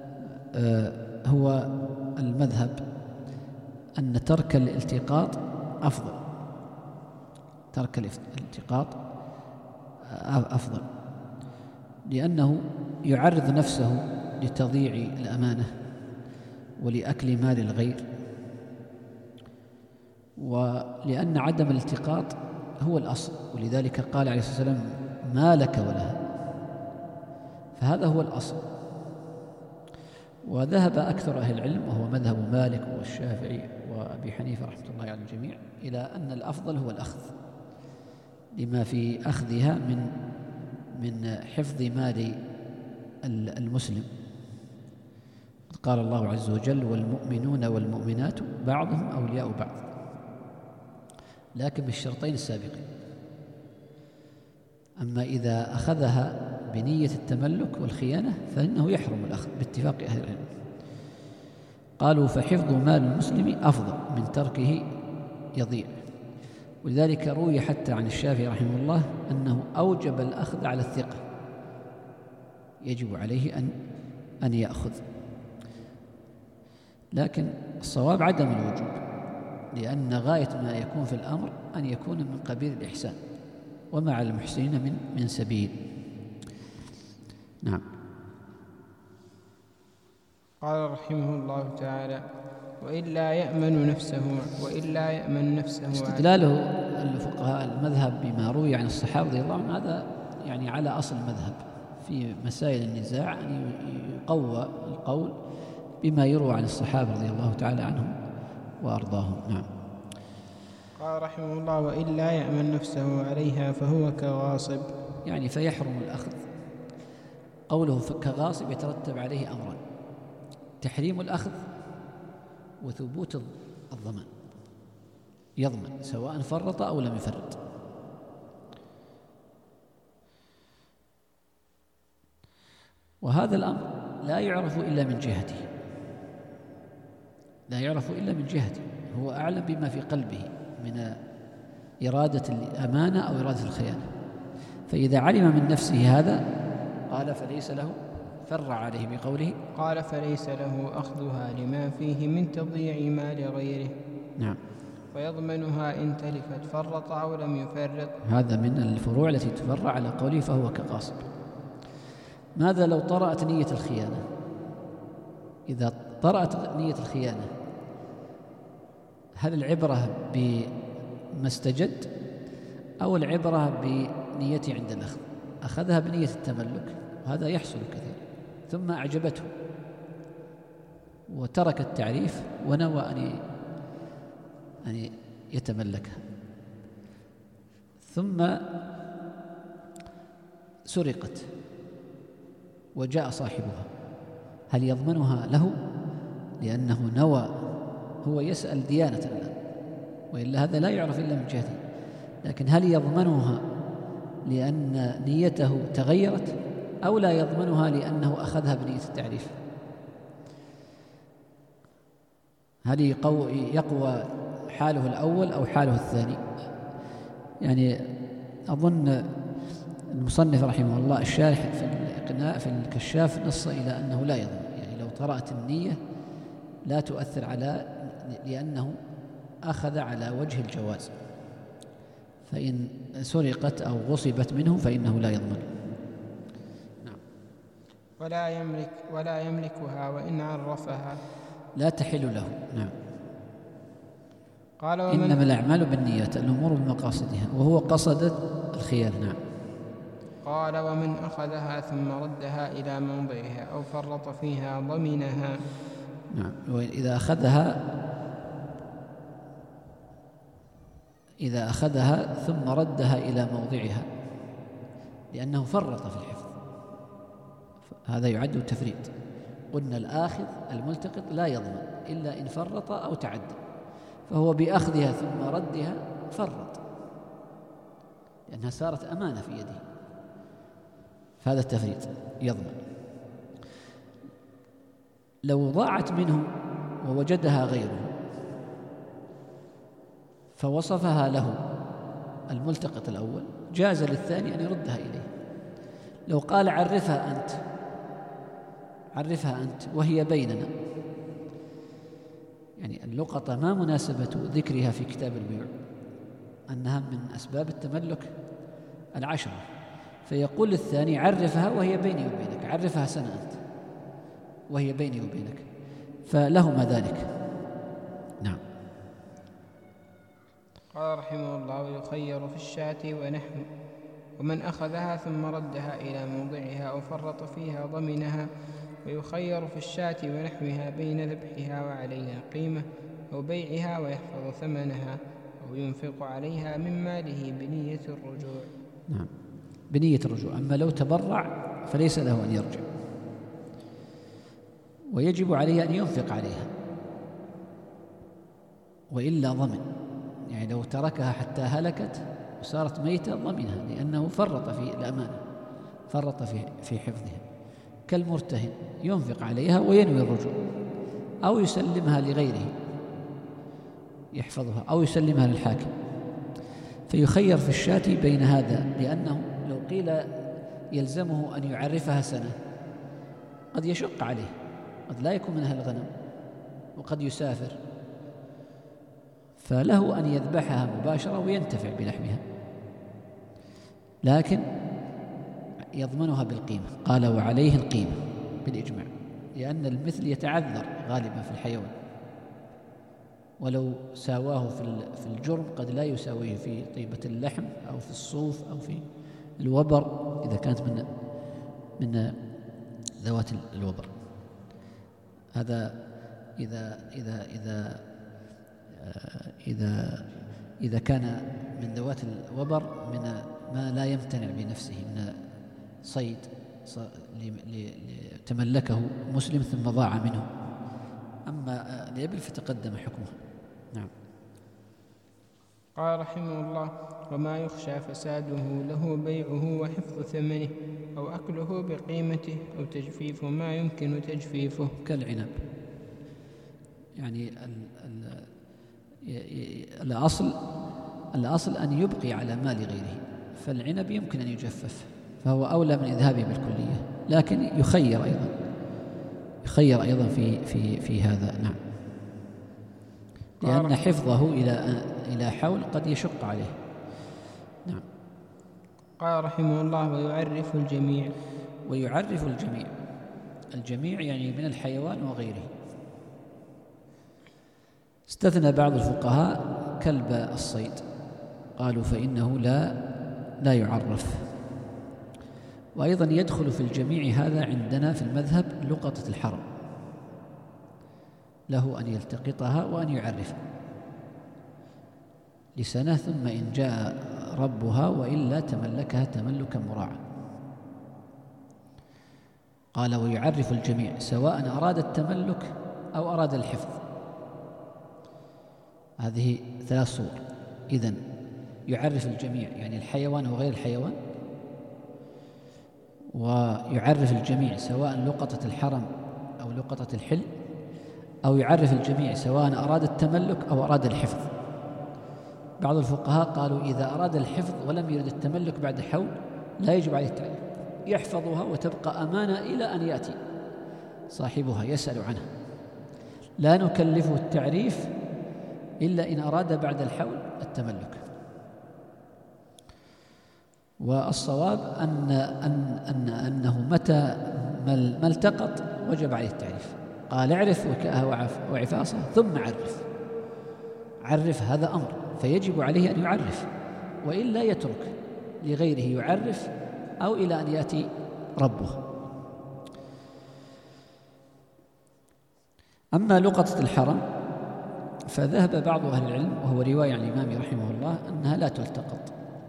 هو المذهب، أن ترك الالتقاط أفضل، ترك الالتقاط أفضل، لأنه يعرض نفسه لتضييع الأمانة ولأكل مال الغير، ولأن عدم الالتقاط هو الأصل، ولذلك قال عليه الصلاة والسلام ما لك ولها، فهذا هو الأصل. وذهب أكثر أهل العلم وهو مذهب مالك والشافعي وأبي حنيفة رحمة الله على الجميع إلى أن الأفضل هو الأخذ، لما في أخذها من من حفظ مال المسلم. قال الله عز وجل والمؤمنون والمؤمنات بعضهم أولياء بعض، لكن بالشرطين السابقين. أما إذا أخذها بنية التملك والخيانة فإنه يحرم الأخذ باتفاق أهل العلم. قالوا فحفظ مال المسلم أفضل من تركه يضيع. ولذلك روي حتى عن الشافعي رحمه الله أنه أوجب الأخذ على الثقة، يجب عليه أن أن يأخذ، لكن الصواب عدم الوجوب، لأن غاية ما يكون في الأمر أن يكون من قبيل الإحسان، وما على المحسنين من من سبيل. نعم. قال رحمه الله تعالى وإلا يأمن نفسه وإلا يأمن نفسه استدلاله الفقهاء المذهب بما روي عن الصحابة رضي الله عنهم، هذا يعني على أصل المذهب في مسائل النزاع، أن يقوى القول بما يروى عن الصحابة رضي الله تعالى عنهم وأرضاهم. نعم. قال رحمه الله وإلا يأمن نفسه عليها فهو كغاصب، يعني فيحرم الأخذ. قوله كغاصب يترتب عليه أمران: تحريم الأخذ وثبوت الضمان، يضمن سواء فرط أو لم يفرط. وهذا الأمر لا يعرف إلا من جهته، لا يعرف إلا من جهته، هو أعلم بما في قلبه من إرادة الأمانة أو إرادة الخيانة. فإذا علم من نفسه هذا قال فليس له، فرع عليه بقوله قال فليس له أخذها لما فيه من تضييع مال غيره. نعم. ويضمنها إن تلفت فرط أو لم يفرط. هذا من الفروع التي تفرع على قوله فهو كقاصد. ماذا لو طرأت نية الخيانة؟ إذا طرأت نية الخيانة هل العبرة بما استجد أو العبرة بنيته عند الأخذ؟ أخذها بنية التملك وهذا يحصل كثيرا، ثم أعجبته وترك التعريف ونوى أن أن يتملكها، ثم سرقت وجاء صاحبها، هل يضمنها له لأنه نوى؟ هو يسأل ديانة الآن، وإلا هذا لا يعرف إلا من جهته، لكن هل يضمنها لأن نيته تغيرت أو لا يضمنها لأنه أخذها بنية التعريف؟ هل يقوى حاله الأول أو حاله الثاني؟ يعني أظن المصنف رحمه الله الشارح في الإقناع في الكشاف نص إلى أنه لا يضمن، يعني لو طرأت النية لا تؤثر على، لأنه أخذ على وجه الجواز، فإن سرقت أو غصبت منه فإنه لا يضمن. نعم. ولا يملك ولا يملكها وإن عرفها لا تحل له. نعم. قال ومن إنما الأعمال بالنيات، الأمور بمقاصدها، وهو قصد الخيانة. نعم. قال ومن أخذها ثم ردها إلى موضعها أو فرط فيها ضمنها. نعم. وإذا أخذها إذا أخذها ثم ردها إلى موضعها لأنه فرط في الحفظ، هذا يعد تفريط. قلنا الآخذ الملتقط لا يضمن إلا إن فرط أو تعدى، فهو بأخذها ثم ردها فرط لأنها صارت أمانة في يده، فهذا التفريط يضمن. لو ضاعت منه ووجدها غيره فوصفها له الملتقط الأول جاز للثاني أن يردها إليه. لو قال عرفها أنت عرفها أنت وهي بيننا، يعني اللقطة ما مناسبة ذكرها في كتاب البيوع أنها من أسباب التملك العشرة، فيقول الثاني عرفها وهي بيني وبينك، عرفها سنة أنت وهي بيني وبينك، فلهما ذلك. نعم. قال رحمه الله ويخير في الشاة ونحو ومن أخذها ثم ردها إلى موضعها أو فرط فيها ضمنها، ويخير في الشاة ونحوها بين ذبحها وعليها قيمة أو بيعها ويحفظ ثمنها أو ينفق عليها من ماله بنية الرجوع. نعم، بنية الرجوع. أما لو تبرع فليس له أن يرجع، ويجب عليه أن ينفق عليها وإلا ضمن، يعني لو تركها حتى هلكت وصارت ميتة ضمنها لأنه فرط في الأمانة، فرط في في حفظها، كالمرتهن ينفق عليها وينوي الرجوع، أو يسلمها لغيره يحفظها، أو يسلمها للحاكم. فيخير في الشاة بين هذا، لأنه لو قيل يلزمه أن يعرفها سنة قد يشق عليه، قد لا يكون منها الغنم وقد يسافر، فله أن يذبحها مباشرة وينتفع بلحمها، لكن يضمنها بالقيمة. قال وعليه القيمة بالإجماع، لأن المثل يتعذر غالبا في الحيوان، ولو ساواه في الجرم قد لا يساويه في طيبة اللحم أو في الصوف أو في الوبر إذا كانت من من ذوات الوبر. هذا إذا إذا إذا إذا إذا كان من ذوات الوبر من ما لا يمتنع بنفسه من صيد تملكه مسلم ثم ضاع منه. أما الإبل فتقدم حكمها. نعم. قال رحمه الله وما يخشى فساده له بيعه وحفظ ثمنه أو أكله بقيمته أو تجفيف ما يمكن تجفيفه، كالعنب. يعني ال ال الأصل الأصل أن يبقي على مال غيره، فالعنب يمكن أن يجفف فهو أولى من إذهابه بالكلية، لكن يخير أيضا يخير أيضا في في في هذا. نعم. لأن حفظه إلى إلى حول قد يشق عليه. نعم. قال رحمه الله: ويعرف الجميع. ويعرف الجميع، الجميع يعني من الحيوان وغيره. استثنى بعض الفقهاء كلب الصيد، قالوا فإنه لا لا يعرف. وأيضا يدخل في الجميع هذا عندنا في المذهب لقطة الحرم، له أن يلتقطها وأن يعرفها لسنة، ثم إن جاء ربها وإلا تملكها تملكا مراعا. قال: ويعرف الجميع سواء أراد التملك أو أراد الحفظ. هذه ثلاث صور. إذن يعرف الجميع يعني الحيوان وغير الحيوان، ويعرف الجميع سواء لقطة الحرم أو لقطة الحل، أو يعرف الجميع سواء أراد التملك أو أراد الحفظ. بعض الفقهاء قالوا إذا أراد الحفظ ولم يرد التملك بعد حول لا يجب عليه التعريف، يحفظها وتبقى أمانة إلى أن يأتي صاحبها يسأل عنها، لا نكلفه التعريف إلا إن أراد بعد الحول التملك. والصواب أن أن أن أنه متى ما التقط وجب عليه التعريف. قال: اعرف وكاءها وعفاصه ثم عرف. عرف هذا أمر، فيجب عليه أن يعرف، وإلا يترك لغيره يعرف أو إلى أن يأتي ربه. أما لقطة الحرم فذهب بعض أهل العلم، وهو رواية عن الإمام رحمه الله، أنها لا تلتقط،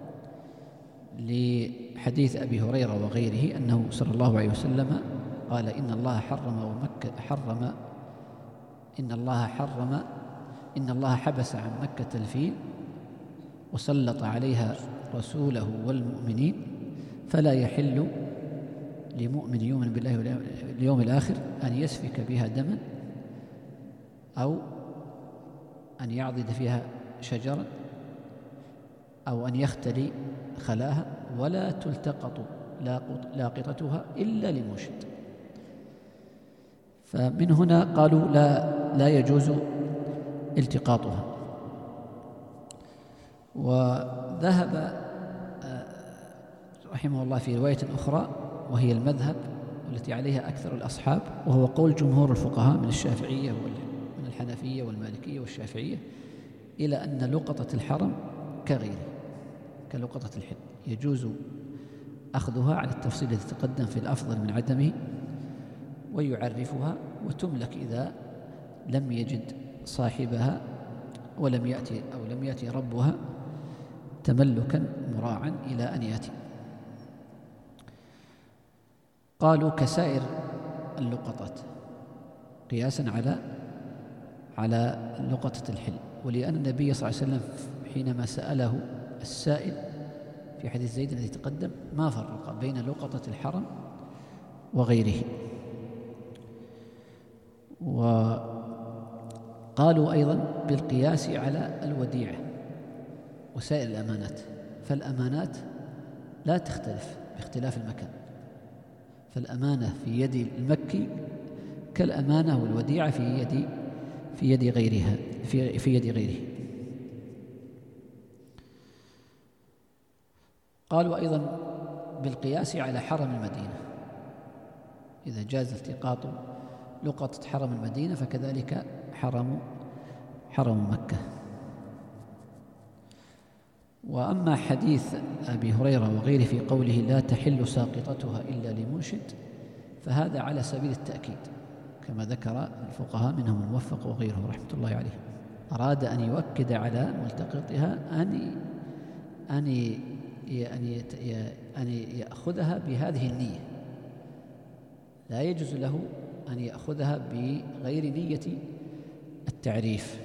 لحديث أبي هريرة وغيره أنه صلى الله عليه وسلم قال: إن الله حرم ومكة حرم إن الله حرم إن الله حبس عن مكة الفيل وسلط عليها رسوله والمؤمنين، فلا يحل لمؤمن يؤمن بالله واليوم الآخر أن يسفك بها دما أو أن يعضد فيها شجرا أو أن يختلي خلاها، ولا تلتقط لاقطتها إلا لمنشد. فمن هنا قالوا لا لا يجوز التقاطها. وذهب رحمه الله في رواية أخرى وهي المذهب والتي عليها أكثر الأصحاب، وهو قول جمهور الفقهاء من الشافعية ومن الحنفية والمالكية والشافعية، إلى أن لقطة الحرم كغيره كلقطة الحل، يجوز أخذها على التفصيل الذي تقدم في الأفضل من عدمه، ويعرفها وتملك إذا لم يجد صاحبها ولم يأتي أو لم يأتي ربها تملكا مراعا إلى أن يأتي. قالوا كسائر اللقطات قياسا على على لقطة الحل، ولأن النبي صلى الله عليه وسلم حينما سأله السائل في حديث زيد الذي تقدم ما فرق بين لقطة الحرم وغيره. وقالوا أيضا بالقياس على الوديعة وسائر الأمانات، فالأمانات لا تختلف باختلاف المكان، فالأمانة في يد المكي كالأمانة والوديعة في يد في يد غيرها في في يد غيره. قالوا أيضا بالقياس على حرم المدينة، إذا جاز التقاط لقطة حرم المدينة فكذلك حرم حرم مكة. وأما حديث أبي هريرة وغيره في قوله لا تحل ساقطتها إلا لمنشد، فهذا على سبيل التأكيد كما ذكر الفقهاء منهم الموفق وغيره رحمة الله عليه، أراد أن يؤكد على ملتقطها أن أن أن يأخذها بهذه النية، لا يجوز له أن يأخذها بغير نية التعريف.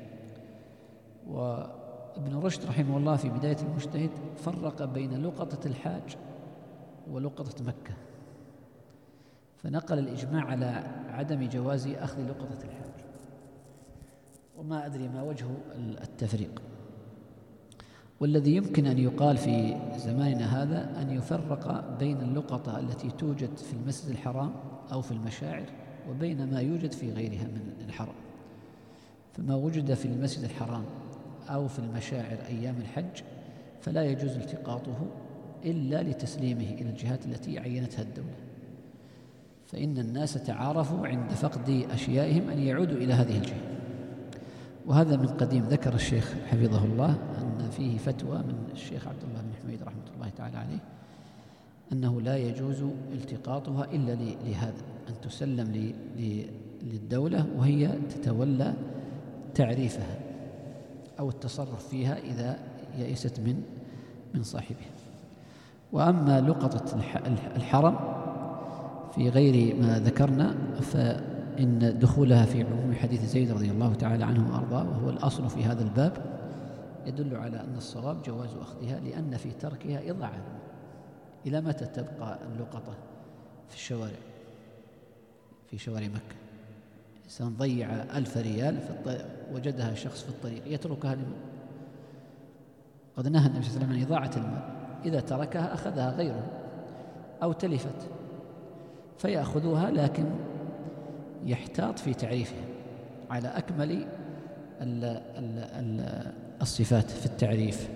وابن رشد رحمه الله في بداية المجتهد فرق بين لقطة الحاج ولقطة مكة، فنقل الإجماع على عدم جواز أخذ لقطة الحاج، وما أدري ما وجه التفريق. والذي يمكن أن يقال في زماننا هذا أن يفرق بين اللقطة التي توجد في المسجد الحرام أو في المشاعر وبين ما يوجد في غيرها من الحرم. فما وجد في المسجد الحرام أو في المشاعر أيام الحج فلا يجوز التقاطه إلا لتسليمه إلى الجهات التي عينتها الدولة، فإن الناس تعارفوا عند فقد أشيائهم أن يعودوا إلى هذه الجهة. وهذا من قديم. ذكر الشيخ حفظه الله أن فيه فتوى من الشيخ عبد الله بن حميد رحمة الله تعالى عليه أنه لا يجوز التقاطها إلا لهذا، أن تسلم للدولة وهي تتولى تعريفها أو التصرف فيها إذا يئست من من صاحبها. وأما لقطة الحرم في غير ما ذكرنا فإن دخولها في عموم حديث زيد رضي الله تعالى عنه وأرضاه وهو الأصل في هذا الباب يدل على أن الصواب جواز أخذها، لأن في تركها إضاعة. إلى متى تبقى اللقطة في الشوارع في شوارع مكة؟ إنسان ضيع ألف ريال وجدها شخص في الطريق يتركها لمن؟ قد نهى النبي صلى الله عليه وسلم عن إضاعة المال، إذا تركها أخذها غيره أو تلفت فيأخذوها، لكن يحتاط في تعريفها على أكمل ال ال ال الصفات في التعريف.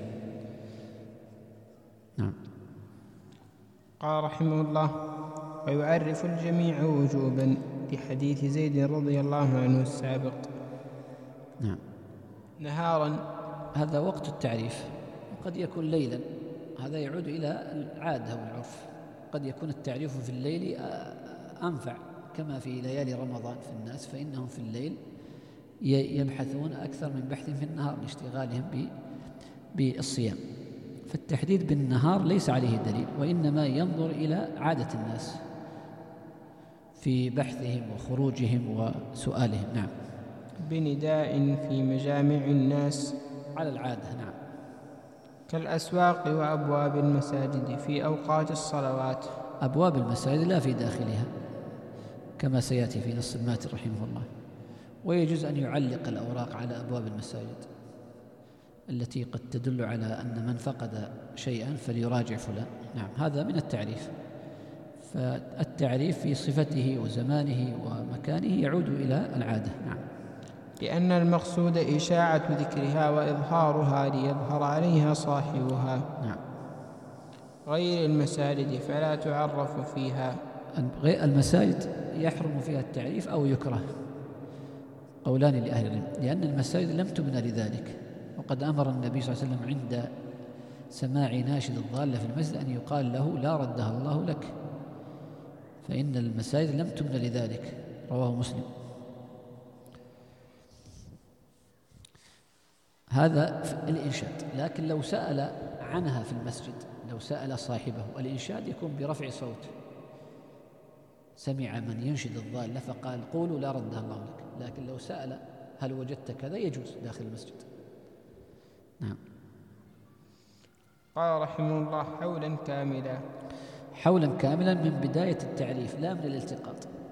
نعم. قال رحمه الله: ويعرف الجميع وجوبا لحديث زيد رضي الله عنه السابق. نعم. نهارا، هذا وقت التعريف، وقد يكون ليلا، هذا يعود إلى العادة والعرف. قد يكون التعريف في الليل أنفع، كما في ليالي رمضان في الناس، فإنهم في الليل يبحثون أكثر من بحث في النهار لاشتغالهم بالصيام. فالتحديد بالنهار ليس عليه دليل، وإنما ينظر إلى عادة الناس في بحثهم وخروجهم وسؤالهم. نعم. بنداء في مجامع الناس على العادة. نعم. كالأسواق وأبواب المساجد في أوقات الصلوات. أبواب المساجد لا في داخلها كما سيأتي في نص الماتر رحمه الله. ويجوز أن يعلق الأوراق على أبواب المساجد التي قد تدل على أن من فقد شيئا فليراجع فلان. نعم. هذا من التعريف. فالتعريف في صفته وزمانه ومكانه يعود إلى العادة. نعم. لأن المقصود إشاعة ذكرها وإظهارها ليظهر عليها صاحبها. نعم. غير المساجد فلا تعرف فيها. المساجد يحرم فيها التعريف أو يكره، قولان لأهل العلم، لأن المساجد لم تبنى لذلك. وقد أمر النبي صلى الله عليه وسلم عند سماع ناشد الضالة في المسجد أن يقال له: لا ردها الله لك، فإن المساجد لم تبنى لذلك. رواه مسلم. هذا في الإنشاد. لكن لو سأل عنها في المسجد، لو سأل صاحبه، الإنشاد يكون برفع صوت، سمع من ينشد الضالة فقال: قولوا لا ردها الله لك. لكن لو سأل: هل وجدت كذا؟ يجوز داخل المسجد. نعم. قال رحمه الله: حولا كاملا. حولا كاملا من بداية التعريف لا من الالتقاط.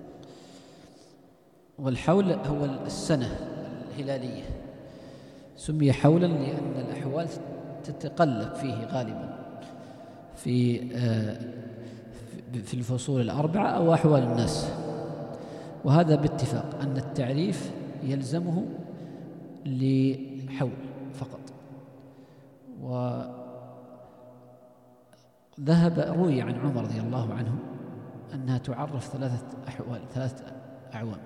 والحول هو السنة الهلالية، سمي حولا لأن الأحوال تتقلب فيه غالبا في في الفصول الأربعة أو أحوال الناس. وهذا باتفاق أن التعريف يلزمه لحول فقط. وذهب روي عن عمر رضي الله عنه أنها تعرف ثلاثة أحوال ثلاثة أعوام.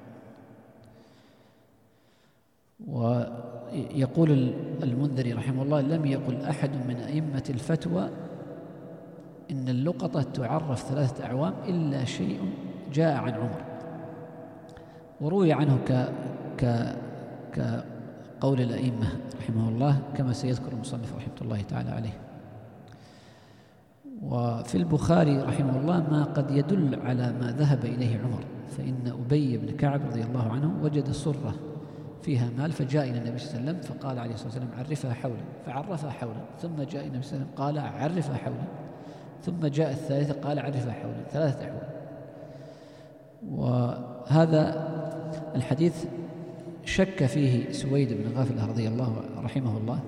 ويقول المنذري رحمه الله: لم يقل أحد من أئمة الفتوى إن اللقطة تعرف ثلاثة أعوام إلا شيء جاء عن عمر. وروي عنه ك ك كقول الأئمة رحمه الله كما سيذكر المصنف رحمه الله تعالى عليه. وفي البخاري رحمه الله ما قد يدل على ما ذهب إليه عمر، فإن أبي بن كعب رضي الله عنه وجد صرة فيها مال فجاء إلى النبي صلى الله عليه وسلم فقال عليه الصلاة والسلام: عرفها حولا، فعرفها حولا. ثم جاء النبي صلى الله عليه وسلم قال: عرفها حولا. ثم جاء الثالثة قال: عرفها حولا. ثلاثة أحوال. وهذا الحديث شك فيه سويد بن غافلة رضي الله رحمه الله،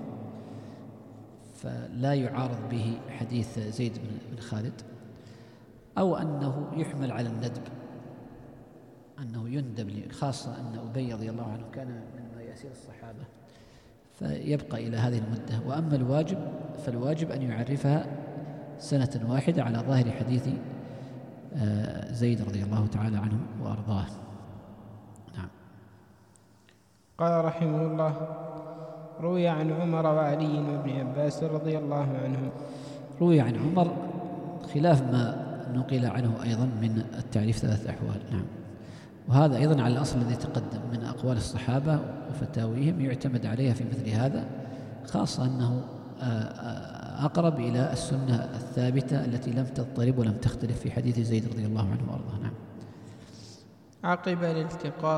فلا يعارض به حديث زيد بن خالد، أو أنه يحمل على الندب، أنه يندب، خاصة أن أبي رضي الله عنه كان مما تأثير الصحابة فيبقى إلى هذه المدة. وأما الواجب فالواجب أن يعرفها سنة واحدة على ظاهر حديث زيد رضي الله تعالى عنه وأرضاه. نعم. قال رحمه الله: روي عن عمر وعلي وابن عباس رضي الله عنهم. روي عن عمر خلاف ما نقل عنه أيضا من التعريف ثلاث أحوال. نعم. وهذا أيضا على الأصل الذي تقدم من أقوال الصحابة وفتاويهم يعتمد عليها في مثل هذا، خاصة أنه أقرب إلى السنة الثابتة التي لم تضطرب ولم تختلف في حديث زيد رضي الله عنه وأرضاه. نعم. عقب الالتقاط،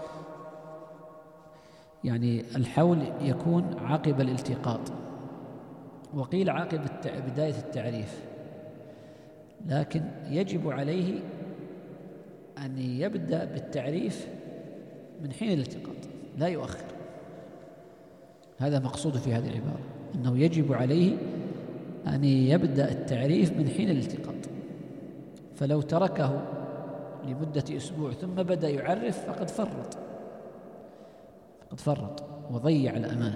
يعني الحول يكون عقب الالتقاط، وقيل عقب بداية التعريف، لكن يجب عليه أن يبدأ بالتعريف من حين الالتقاط لا يؤخر. هذا مقصود في هذه العبارة، أنه يجب عليه أن يبدأ التعريف من حين الالتقاط، فلو تركه لمدة أسبوع ثم بدأ يعرف فقد فرط فقد فرط وضيع الأمانة.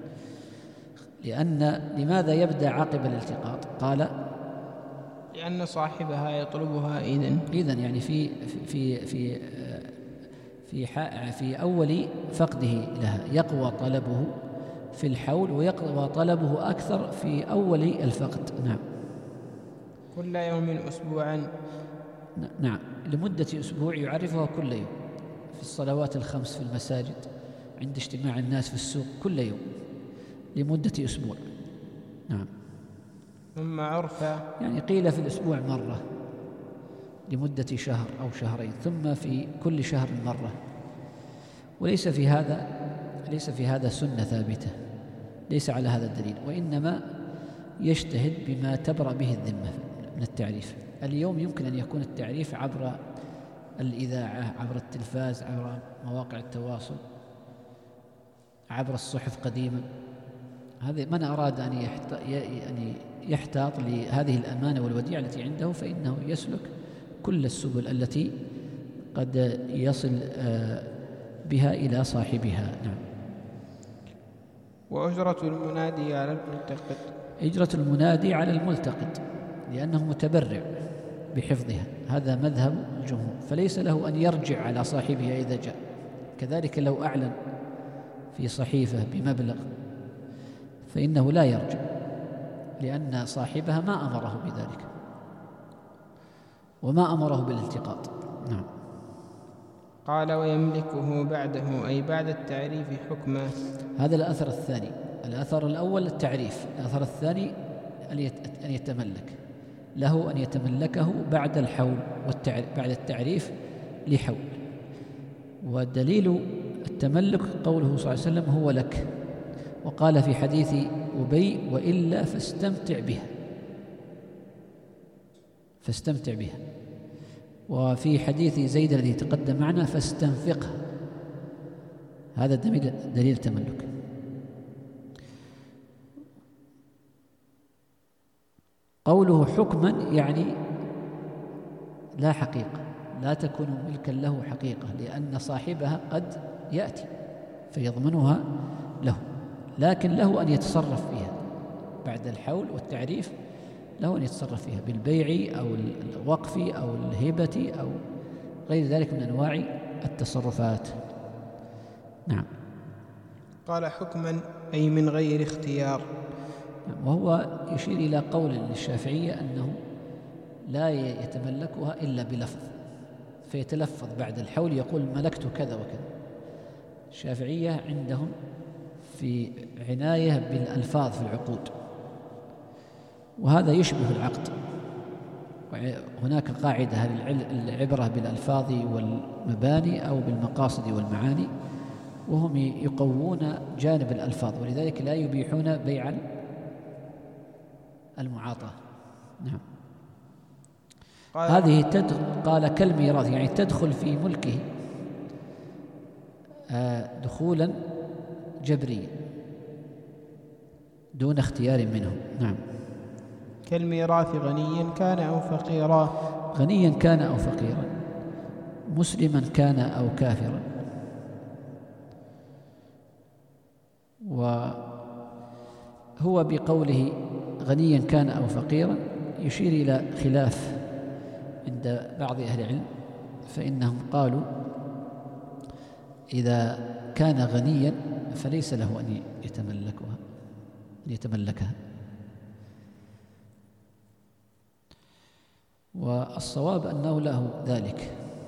لأن لماذا يبدأ عقب الالتقاط؟ قال: لأن صاحبها يطلبها إذن إذن يعني في في في في في أول فقده لها يقوى طلبه في الحول، ويقوى طلبه أكثر في أول الفقد. نعم. كل يوم أسبوعا. نعم، لمدة أسبوع يعرفها كل يوم، في الصلوات الخمس في المساجد، عند اجتماع الناس في السوق، كل يوم لمدة أسبوع. نعم. ثم عرفا، يعني قيل في الأسبوع مرة لمدة شهر أو شهرين، ثم في كل شهر مرة. وليس في هذا ليس في هذا سنة ثابتة، ليس على هذا الدليل، وإنما يجتهد بما تبرأ به الذمة من التعريف. اليوم يمكن أن يكون التعريف عبر الإذاعة، عبر التلفاز، عبر مواقع التواصل، عبر الصحف قديما. هذا من أراد أن يحتاط لهذه الأمانة والوديعة التي عنده فإنه يسلك كل السبل التي قد يصل بها إلى صاحبها. نعم. وأجرة المنادي على الملتقط، أجرة المنادي على الملتقط لأنه متبرع بحفظها، هذا مذهب الجمهور، فليس له أن يرجع على صاحبها إذا جاء. كذلك لو أعلن في صحيفة بمبلغ فإنه لا يرجع، لأن صاحبها ما أمره بذلك وما أمره بالالتقاط. نعم. قال: ويملكه بعده، أي بعد التعريف حكمه. هذا الأثر الثاني. الأثر الأول التعريف، الأثر الثاني أن يتملك، له أن يتملكه بعد الحول والتعريف، بعد التعريف لحول. ودليل التملك قوله صلى الله عليه وسلم: هو لك. وقال في حديث أبي: وإلا فاستمتع بها، فاستمتع بها. وفي حديث زيد الذي تقدم معنا: فاستنفقها. هذا دليل التملك. قوله حكما يعني لا حقيقة، لا تكون ملكا له حقيقة، لأن صاحبها قد يأتي فيضمنها له، لكن له أن يتصرف فيها بعد الحول والتعريف، له أن يتصرف فيها بالبيع أو الوقف أو الهبة أو غير ذلك من أنواع التصرفات. نعم. قال: حكما أي من غير اختيار. وهو يشير إلى قول للشافعية أنه لا يتملكها إلا بلفظ، فيتلفظ بعد الحول يقول: ملكت كذا وكذا. الشافعية عندهم في عناية بالألفاظ في العقود، وهذا يشبه العقد. هناك قاعدة: العبرة بالألفاظ والمباني أو بالمقاصد والمعاني، وهم يقوون جانب الألفاظ، ولذلك لا يبيحون بيع المعاطاة. نعم. هذه تدخل، قال كالميراث، يعني تدخل في ملكه دخولا جبريا دون اختيار منه. نعم. كالميراث غنيا كان أو فقيرا، غنيا كان أو فقيرا، مسلما كان أو كافرا. وهو بقوله غنيا كان أو فقيرا يشير إلى خلاف عند بعض أهل العلم، فإنهم قالوا إذا كان غنيا فليس له أن يتملكها أن يتملكها والصواب أنه له ذلك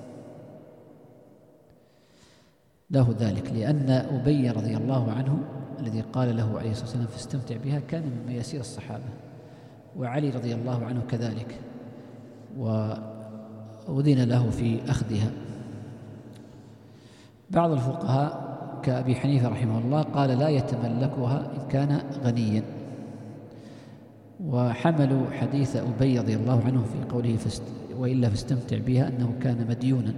له ذلك لأن أبي رضي الله عنه الذي قال له عليه الصلاة والسلام فاستمتع بها كان من مياسير الصحابة، وعلي رضي الله عنه كذلك، وأذن له في أخذها. بعض الفقهاء كأبي حنيفة رحمه الله قال لا يتملكها إن كان غنيا، وحملوا حديث أبي رضي الله عنه في قوله فاست وإلا فاستمتع بها أنه كان مديونا.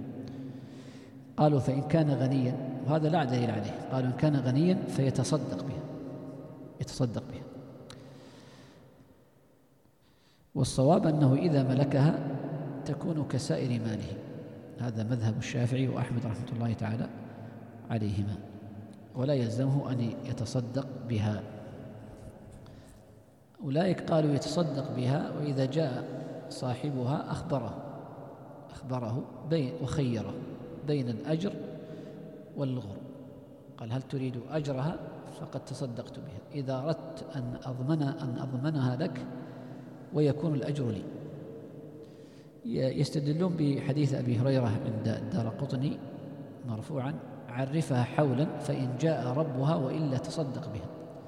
قالوا فإن كان غنيا، وهذا لا دليل عليه، قالوا إن كان غنيا فيتصدق بها يتصدق بها والصواب أنه إذا ملكها تكون كسائر ماله. هذا مذهب الشافعي وأحمد رحمة الله تعالى عليهما، ولا يلزمه أن يتصدق بها. أولئك قالوا يتصدق بها، وإذا جاء صاحبها أخبره أخبره بين وخيره بين الأجر والغرم، قال هل تريد أجرها فقد تصدقت بها، إذا أردت أن أضمن أن أضمنها لك ويكون الأجر لي. يستدلون بحديث أبي هريرة عند الدارقطني مرفوعا عرفها حولا فإن جاء ربها وإلا تصدق بها،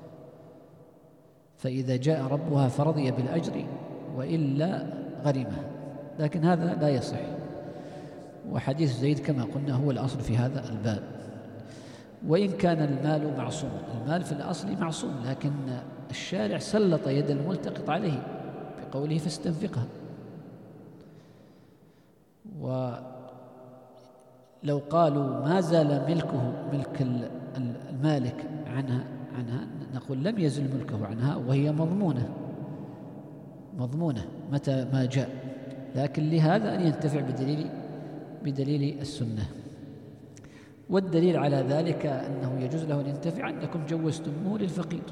فإذا جاء ربها فرضي بالأجر وإلا غرمها، لكن هذا لا يصح. وحديث زيد كما قلنا هو الأصل في هذا الباب، وإن كان المال معصوما، المال في الأصل معصوم، لكن الشارع سلط يد الملتقط عليه بقوله فاستنفقها. ولو قالوا ما زال ملكه ملك المالك عنها عنها نقول لم يزل ملكه عنها وهي مضمونة مضمونة متى ما جاء، لكن لهذا أن ينتفع بدليل بدليل السنة. والدليل على ذلك أنه يجوز له أن ينتفع أنكم جوزتموه للفقير،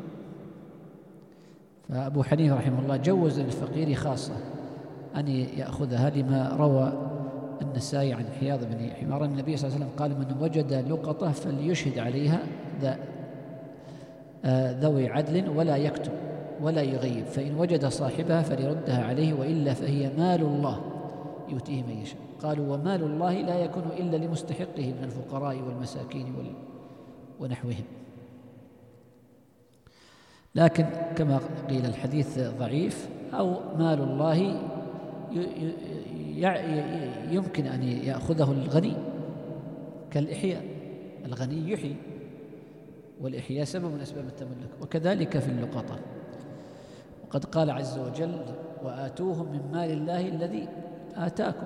فأبو حنيفة رحمه الله جوز للفقير خاصة أن يأخذها، لما روى النسائي عن حياض بن حمار النبي صلى الله عليه وسلم قال من وجد لقطة فليشهد عليها ذوي عدل ولا يكتب ولا يغيب، فإن وجد صاحبها فليردها عليه وإلا فهي مال الله يؤتيه من يشاء. قالوا ومال الله لا يكون إلا لمستحقه من الفقراء والمساكين ونحوهم. لكن كما قيل الحديث ضعيف، أو مال الله يمكن أن يأخذه الغني كالإحياء، الغني يحيي والإحياء سبب من أسباب التملك، وكذلك في اللقطة. وقد قال عز وجل وآتوهم من مال الله الذي آتاكم،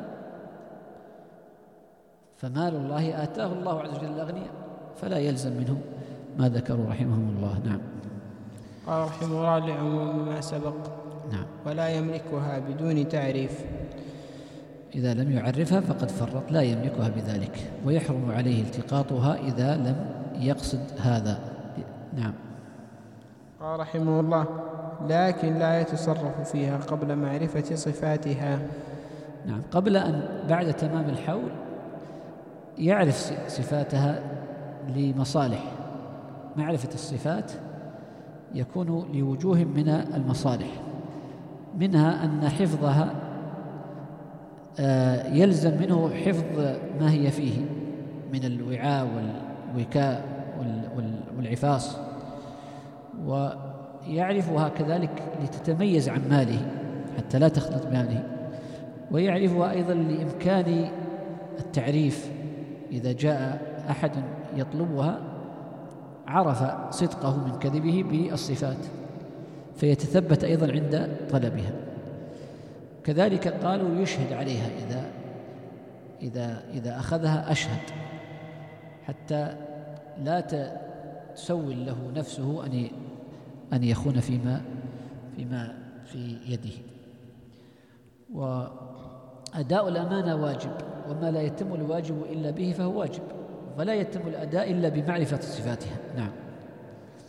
فمال الله آتاه الله عز وجل الأغنياء، فلا يلزم منه ما ذكروا رحمهم الله. نعم. قال رحمه الله لعموم ما سبق. نعم. ولا يملكها بدون تعريف، إذا لم يعرفها فقد فرط، لا يملكها بذلك، ويحرم عليه التقاطها إذا لم يقصد هذا. نعم. قال رحمه الله لكن لا يتصرف فيها قبل معرفة صفاتها. نعم، قبل أن بعد تمام الحول يعرف صفاتها لمصالح. معرفة الصفات يكون لوجوه من المصالح، منها أن حفظها يلزم منه حفظ ما هي فيه من الوعاء والوكاء والعفاص، ويعرفها كذلك لتتميز عن ماله حتى لا تخلط بماله، ويعرفها أيضا لإمكان التعريف، إذا جاء أحد يطلبها عرف صدقه من كذبه بالصفات فيتثبت أيضا عند طلبها. كذلك قالوا يشهد عليها، إذا إذا إذا أخذها أشهد حتى لا تسول له نفسه أن أن يخون فيما فيما في يده. وأداء الأمانة واجب، وما لا يتم الواجب إلا به فهو واجب، ولا يتم الأداء إلا بمعرفة صفاتها. نعم.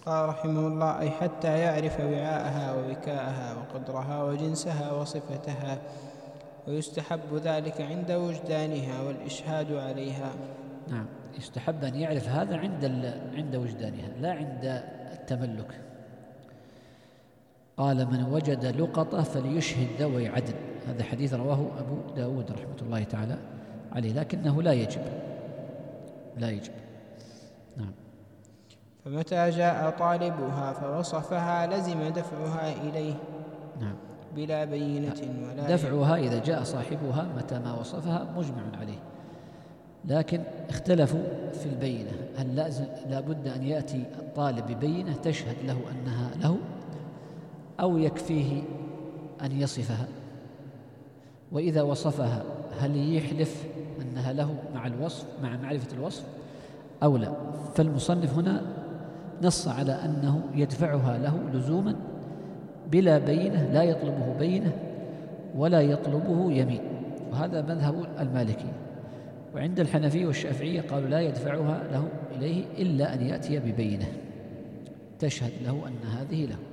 قال رحمه الله: أي حتى يعرف وعاءها ووكاءها وقدرها وجنسها وصفتها، ويستحب ذلك عند وجدانها والإشهاد عليها. نعم، يستحب أن يعرف هذا عند عند وجدانها لا عند التملك. قال: من وجد لقطة فليشهد ذوي عدل. هذا حديث رواه أبو داود رحمة الله تعالى عليه، لكنه لا يجب لا يجب نعم. فمتى جاء طالبها فوصفها لزم دفعها إليه نعم بلا بينة ولا دفعها إذا جاء صاحبها متى ما وصفها مجمع عليه، لكن اختلفوا في البينة. هل لازم لا بد أن يأتي الطالب ببينة تشهد له أنها له، أو يكفيه أن يصفها؟ وإذا وصفها هل يحلف أنها له مع الوصف مع معرفة الوصف أو لا؟ فالمصنف هنا نص على أنه يدفعها له لزوما بلا بينة، لا يطلبه بينة ولا يطلبه يمين، وهذا مذهب المالكي. وعند الحنفية والشافعية قالوا لا يدفعها له إليه إلا أن يأتي ببينة تشهد له أن هذه له،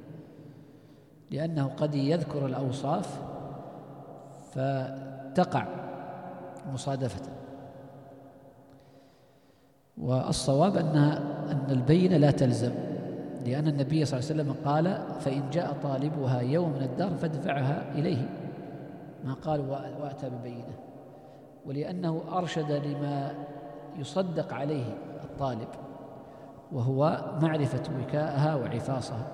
لأنه قد يذكر الأوصاف فتقع مصادفة. والصواب أنها أن البينة لا تلزم، لأن النبي صلى الله عليه وسلم قال: فإن جاء طالبها يوم من الدار فادفعها إليه، ما قال وأتى ببينة، ولأنه أرشد لما يصدق عليه الطالب، وهو معرفة وكاءها وعفاصها.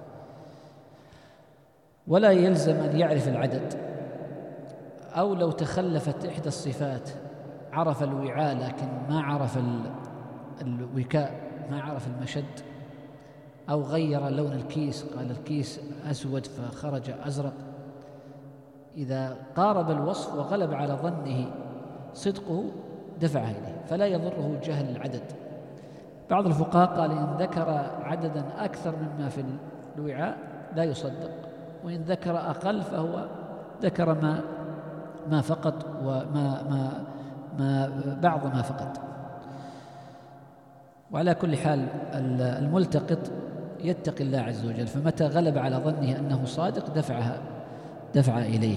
ولا يلزم أن يعرف العدد، أو لو تخلفت إحدى الصفات عرف الوعاء لكن ما عرف الوكاء، ما عرف المشد، أو غير لون الكيس، قال الكيس أسود فخرج أزرق، إذا قارب الوصف وغلب على ظنه صدقه دفعها إليه، فلا يضره جهل العدد. بعض الفقهاء قال: إن ذكر عددا أكثر مما في الوعاء لا يصدق، وإن ذكر أقل فهو ذكر ما ما فقط وما ما ما بعض ما فقد. وعلى كل حال الملتقط يتقي الله عز وجل، فمتى غلب على ظنه أنه صادق دفعها دفع إليه.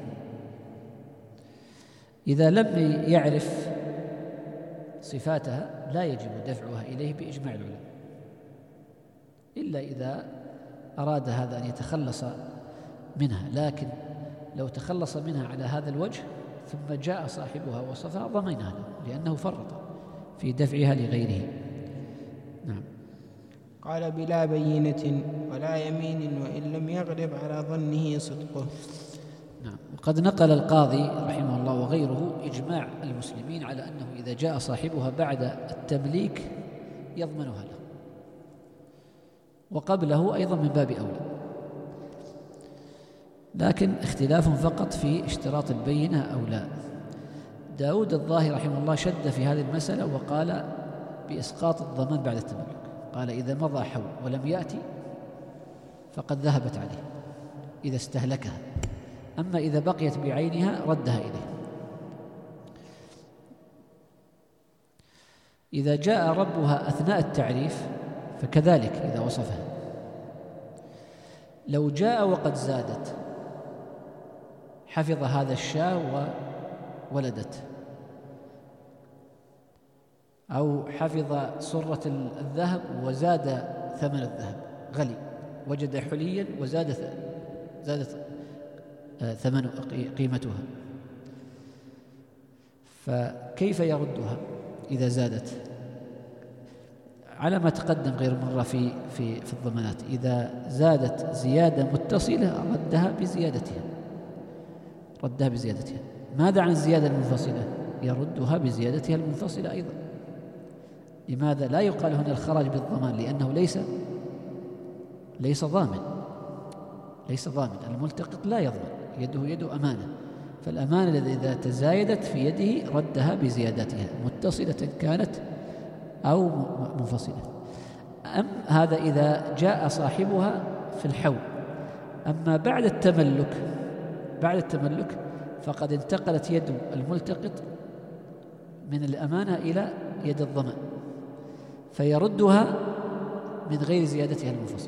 إذا لم يعرف صفاتها لا يجب دفعها إليه بإجماع العلماء، إلا إذا أراد هذا أن يتخلص منها، لكن لو تخلص منها على هذا الوجه ثم جاء صاحبها وصفها ضمنها له، لأنه فرط في دفعها لغيره. نعم. قال: بلا بينة ولا يمين وإن لم يغلب على ظنه صدقه. نعم. وقد نقل القاضي رحمه الله وغيره إجماع المسلمين على أنه إذا جاء صاحبها بعد التمليك يضمنها له، وقبله أيضا من باب أولى، لكن اختلاف فقط في اشتراط البينة أو لا. داود الظاهري رحمه الله شد في هذه المسألة وقال بإسقاط الضمان بعد التملك، قال: إذا مضى حول ولم يأتي فقد ذهبت عليه إذا استهلكها، أما إذا بقيت بعينها ردها إليه. إذا جاء ربها أثناء التعريف فكذلك إذا وصفها. لو جاء وقد زادت حفظ هذا الشاة وولدت، أو حفظ صرة الذهب وزاد ثمن الذهب غلي، وجد حليا وزاد زادت ثمن قيمتها، فكيف يردها إذا زادت؟ على ما تقدم غير مرة في في في الضمانات، إذا زادت زيادة متصلة ردها بزيادتها ردها بزيادتها. ماذا عن الزيادة المنفصلة؟ يردها بزيادتها المنفصلة أيضا. لماذا لا يقال هنا الخراج بالضمان؟ لأنه ليس ليس ضامن ليس ضامن الملتقط لا يضمن، يده يد أمانة، فالأمانة إذا تزايدت في يده ردها بزيادتها متصلة كانت أو منفصلة. أم هذا إذا جاء صاحبها في الحول. أما بعد التملك بعد التملك فقد انتقلت يد الملتقط من الأمانة إلى يد الضمان، فيردها من غير زيادتها المنفصلة.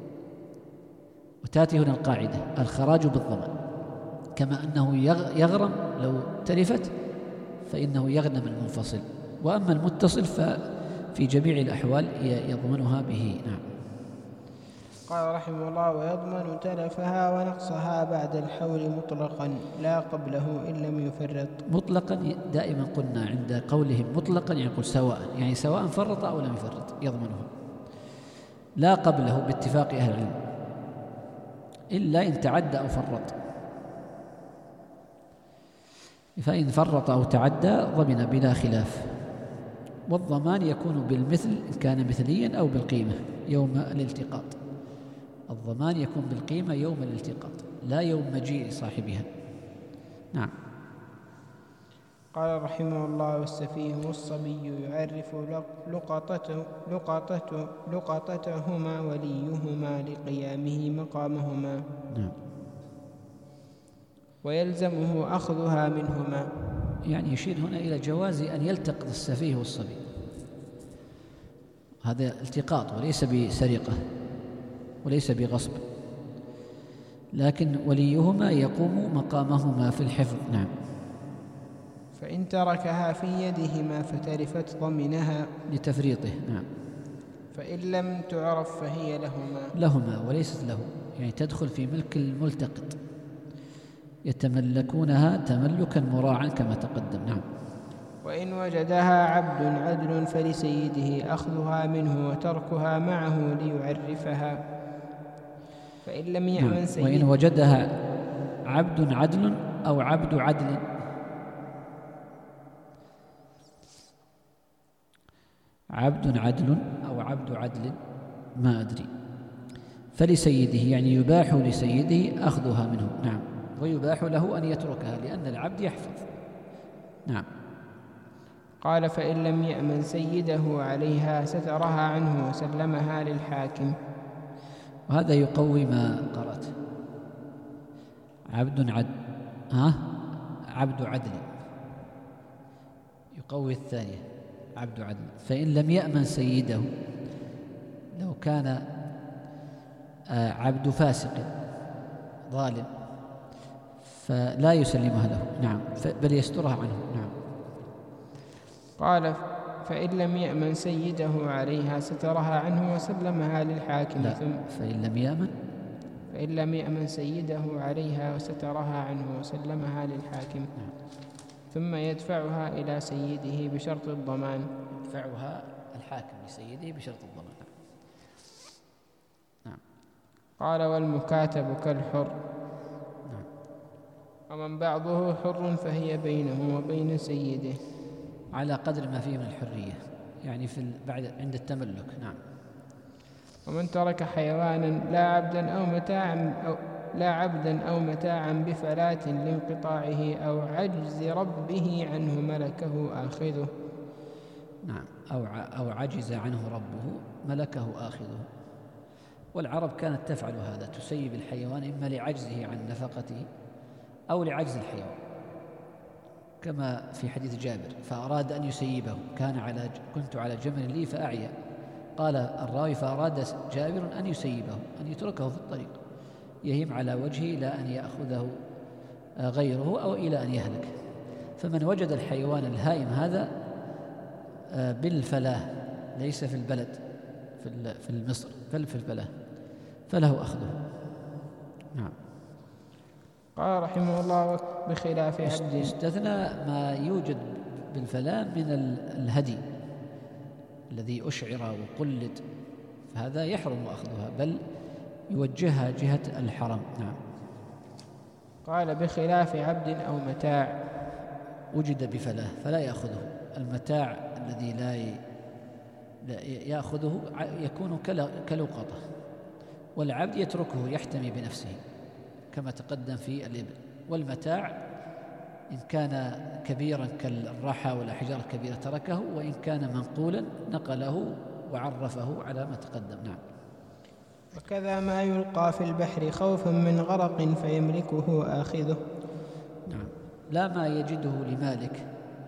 وتأتي هنا القاعدة الخراج بالضمان، كما أنه يغرم لو تلفت فإنه يغنم المنفصل، وأما المتصل ففي جميع الأحوال يضمنها به. نعم. قال رحمه الله: ويضمن تلفها ونقصها بعد الحول مطلقا لا قبله إن لم يفرط. مطلقا دائما قلنا عند قولهم مطلقا يقول سواء، يعني سواء فرط أو لم يفرط يضمنها. لا قبله باتفاق أهل العلم إلا إن تعدى أو فرط، فإن فرط أو تعدى ضمن بلا خلاف. والضمان يكون بالمثل إن كان مثليا أو بالقيمة يوم الالتقاط. الضمان يكون بالقيمة يوم الالتقاط لا يوم مجيء صاحبها. نعم. قال رحمه الله: والسفيه والصبي يعرف لقطته لقطته لقطتهما وليهما لقيامه مقامهما. نعم. ويلزمه أخذها منهما. يعني يشير هنا إلى جواز أن يلتقط السفيه والصبي، هذا التقاط وليس بسرقة وليس بغصب، لكن وليهما يقوم مقامهما في الحفظ. نعم. فإن تركها في يدهما فتلفت ضمنها لتفريطه. نعم. فإن لم تعرف فهي لهما لهما وليست له، يعني تدخل في ملك الملتقط، يتملكونها تملكا مراعا كما تقدم. نعم. وإن وجدها عبد عدل فلسيده أخذها منه وتركها معه ليعرفها. فإن لم يأمن نعم. سيده وإن وجدها عبد عدل أو عبد عدل، عبد عدل أو عبد عدل ما أدري، فلسيده يعني يباح لسيده أخذها منه. نعم. ويباح له أن يتركها لأن العبد يحفظ. نعم. قال: فإن لم يأمن سيده عليها سترها عنه وسلمها للحاكم. وهذا يقوي ما قرأت. عبد عدل ها عبد عدل يقوي الثانية عبد عدل. فإن لم يأمن سيده، لو كان عبد فاسق ظالم فلا يسلمها له. نعم. بل يسترها عنه. نعم. قال: فإن لم يأمن سيده عليها سترها عنه وسلمها للحاكم. لا. ثم فإن لم يأمن فإن لم يأمن سيده عليها وسترها عنه وسلمها للحاكم. نعم. ثم يدفعها إلى سيده بشرط الضمان. يدفعها الحاكم لسيده بشرط الضمان. نعم. قال: والمكاتب كالحر. نعم. ومن بعضه حر فهي بينه وبين سيده على قدر ما فيه من الحرية، يعني في بعد عند التملك. نعم. ومن ترك حيوانا لا عبدا أو متاعا أو لا عبدا أو متاعا بفلاة لانقطاعه أو عجز ربه عنه ملكه آخذه. نعم. أو أو عجز عنه ربه ملكه آخذه. والعرب كانت تفعل هذا، تسيب الحيوان إما لعجزه عن نفقته أو لعجز الحيوان، كما في حديث جابر: فأراد أن يسيبه، كان على كنت على جمل لي فأعيا. قال الراوي: فأراد جابر أن يسيبه، أن يتركه في الطريق يهيم على وجهه إلى أن يأخذه غيره أو إلى أن يهلك. فمن وجد الحيوان الهائم هذا بالفلاة، ليس في البلد في المصر بل في الفلاة، فله أخذه. نعم. قال رحمه الله: بخلاف عبد. استثنى ما يوجد بالفلاة من الهدي الذي أشعر وقلد، فهذا يحرم أخذها بل يوجهها جهة الحرم. نعم. قال: بخلاف عبد أو متاع وجد بفلاة فلا يأخذه. المتاع الذي لا يأخذه يكون كلقطة، والعبد يتركه يحتمي بنفسه كما تقدم في الإبل. والمتاع إن كان كبيرا كالرحى والأحجار الكبيرة تركه، وإن كان منقولا نقله وعرفه على ما تقدم. نعم. وكذا ما يلقى في البحر خوفا من غرق فيملكه آخذه. نعم. لا ما يجده لمالك،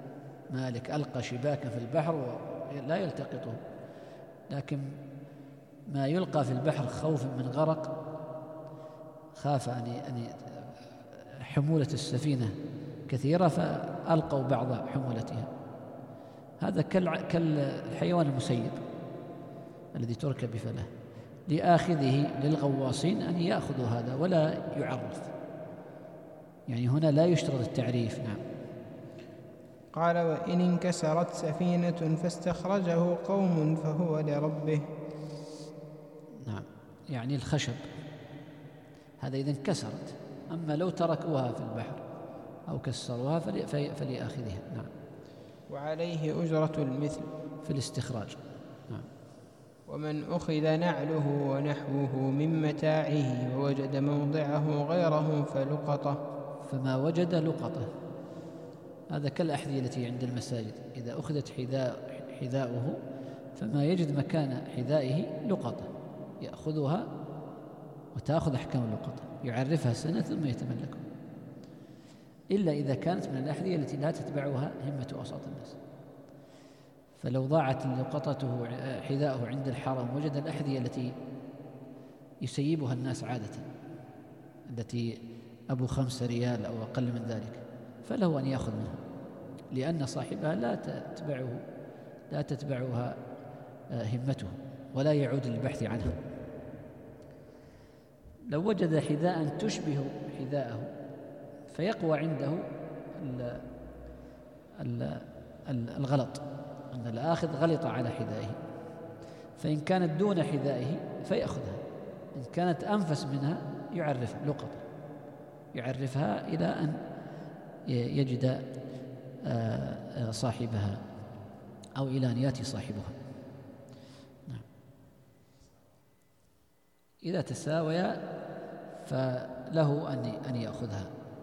مالك ألقى شباكا في البحر لا يلتقطه، لكن ما يلقى في البحر خوفا من غرق، خاف أن أن حمولة السفينة كثيرة فألقوا بعض حمولتها. هذا كالحيوان المسيب الذي تركب بفلاه، لآخذه للغواصين أن يأخذوا هذا ولا يعرف، يعني هنا لا يشترط التعريف. نعم. قال: وإن انكسرت سفينة فاستخرجه قوم فهو لربه. نعم، يعني الخشب هذا إذا انكسرت، أما لو تركوها في البحر أو كسروها فلآخذها. نعم. وعليه أجرة المثل في الاستخراج. نعم. ومن أخذ نعله ونحوه من متاعه ووجد موضعه غيره فلقطه. فما وجد لقطه، هذا كالأحذية التي عند المساجد، إذا أخذت حذاء حذاؤه فما يجد مكان حذائه لقطه، يأخذها وتأخذ أحكام اللقطة، يعرفها سنة ثم يتملكها، إلا إذا كانت من الأحذية التي لا تتبعها همة أوساط الناس. فلو ضاعت لقطته حذاؤه عند الحرم وجد الأحذية التي يسيبها الناس عادة، التي أبو خمس ريال أو أقل من ذلك، فله أن يأخذ منها، لأن صاحبها لا تتبعه لا تتبعها همته ولا يعود للبحث عنها. لو وجد حذاء تشبه حذاءه فيقوى عنده الغلط، أن الآخذ غلط على حذائه، فإن كانت دون حذائه فيأخذها، إن كانت أنفس منها يعرف لقطة، يعرفها إلى أن يجد صاحبها أو إلى أن يأتي صاحبها. نعم. إذا تساويا فله أن أن يأخذها،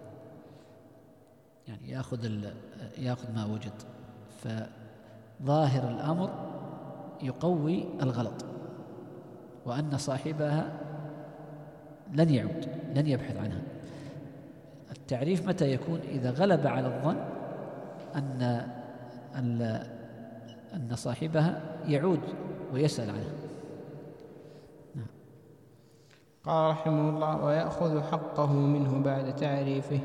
يعني يأخذ يأخذ ما وجد. فظاهر الأمر يقوي الغلط، وأن صاحبها لن يعود، لن يبحث عنها. التعريف متى يكون؟ إذا غلب على الظن أن أن صاحبها يعود ويسأل عنها. نعم. قال رحمه الله: ويأخذ حقه منه بعد تعريفه.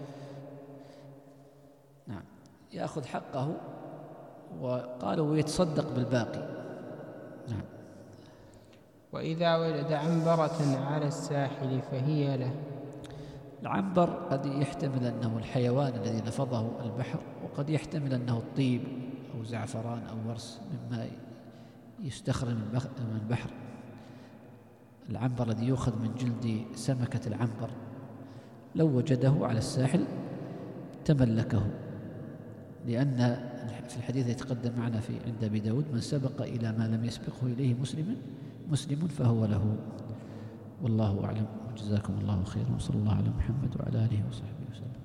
نعم، يأخذ حقه، وقالوا ويتصدق بالباقي. نعم. وإذا وجد عنبرة على الساحل فهي له. العنبر قد يحتمل أنه الحيوان الذي لفظه البحر، وقد يحتمل أنه الطيب أو زعفران أو ورس مما يستخرج من البحر. العنبر الذي يؤخذ من جلد سمكة العنبر لو وجده على الساحل تملكه، لأن في الحديث يتقدم معنا في عند أبي داود: من سبق إلى ما لم يسبقه إليه مسلم مسلم فهو له. والله أعلم، وجزاكم الله خيرا، وصلى الله على محمد وعلى آله وصحبه وسلم.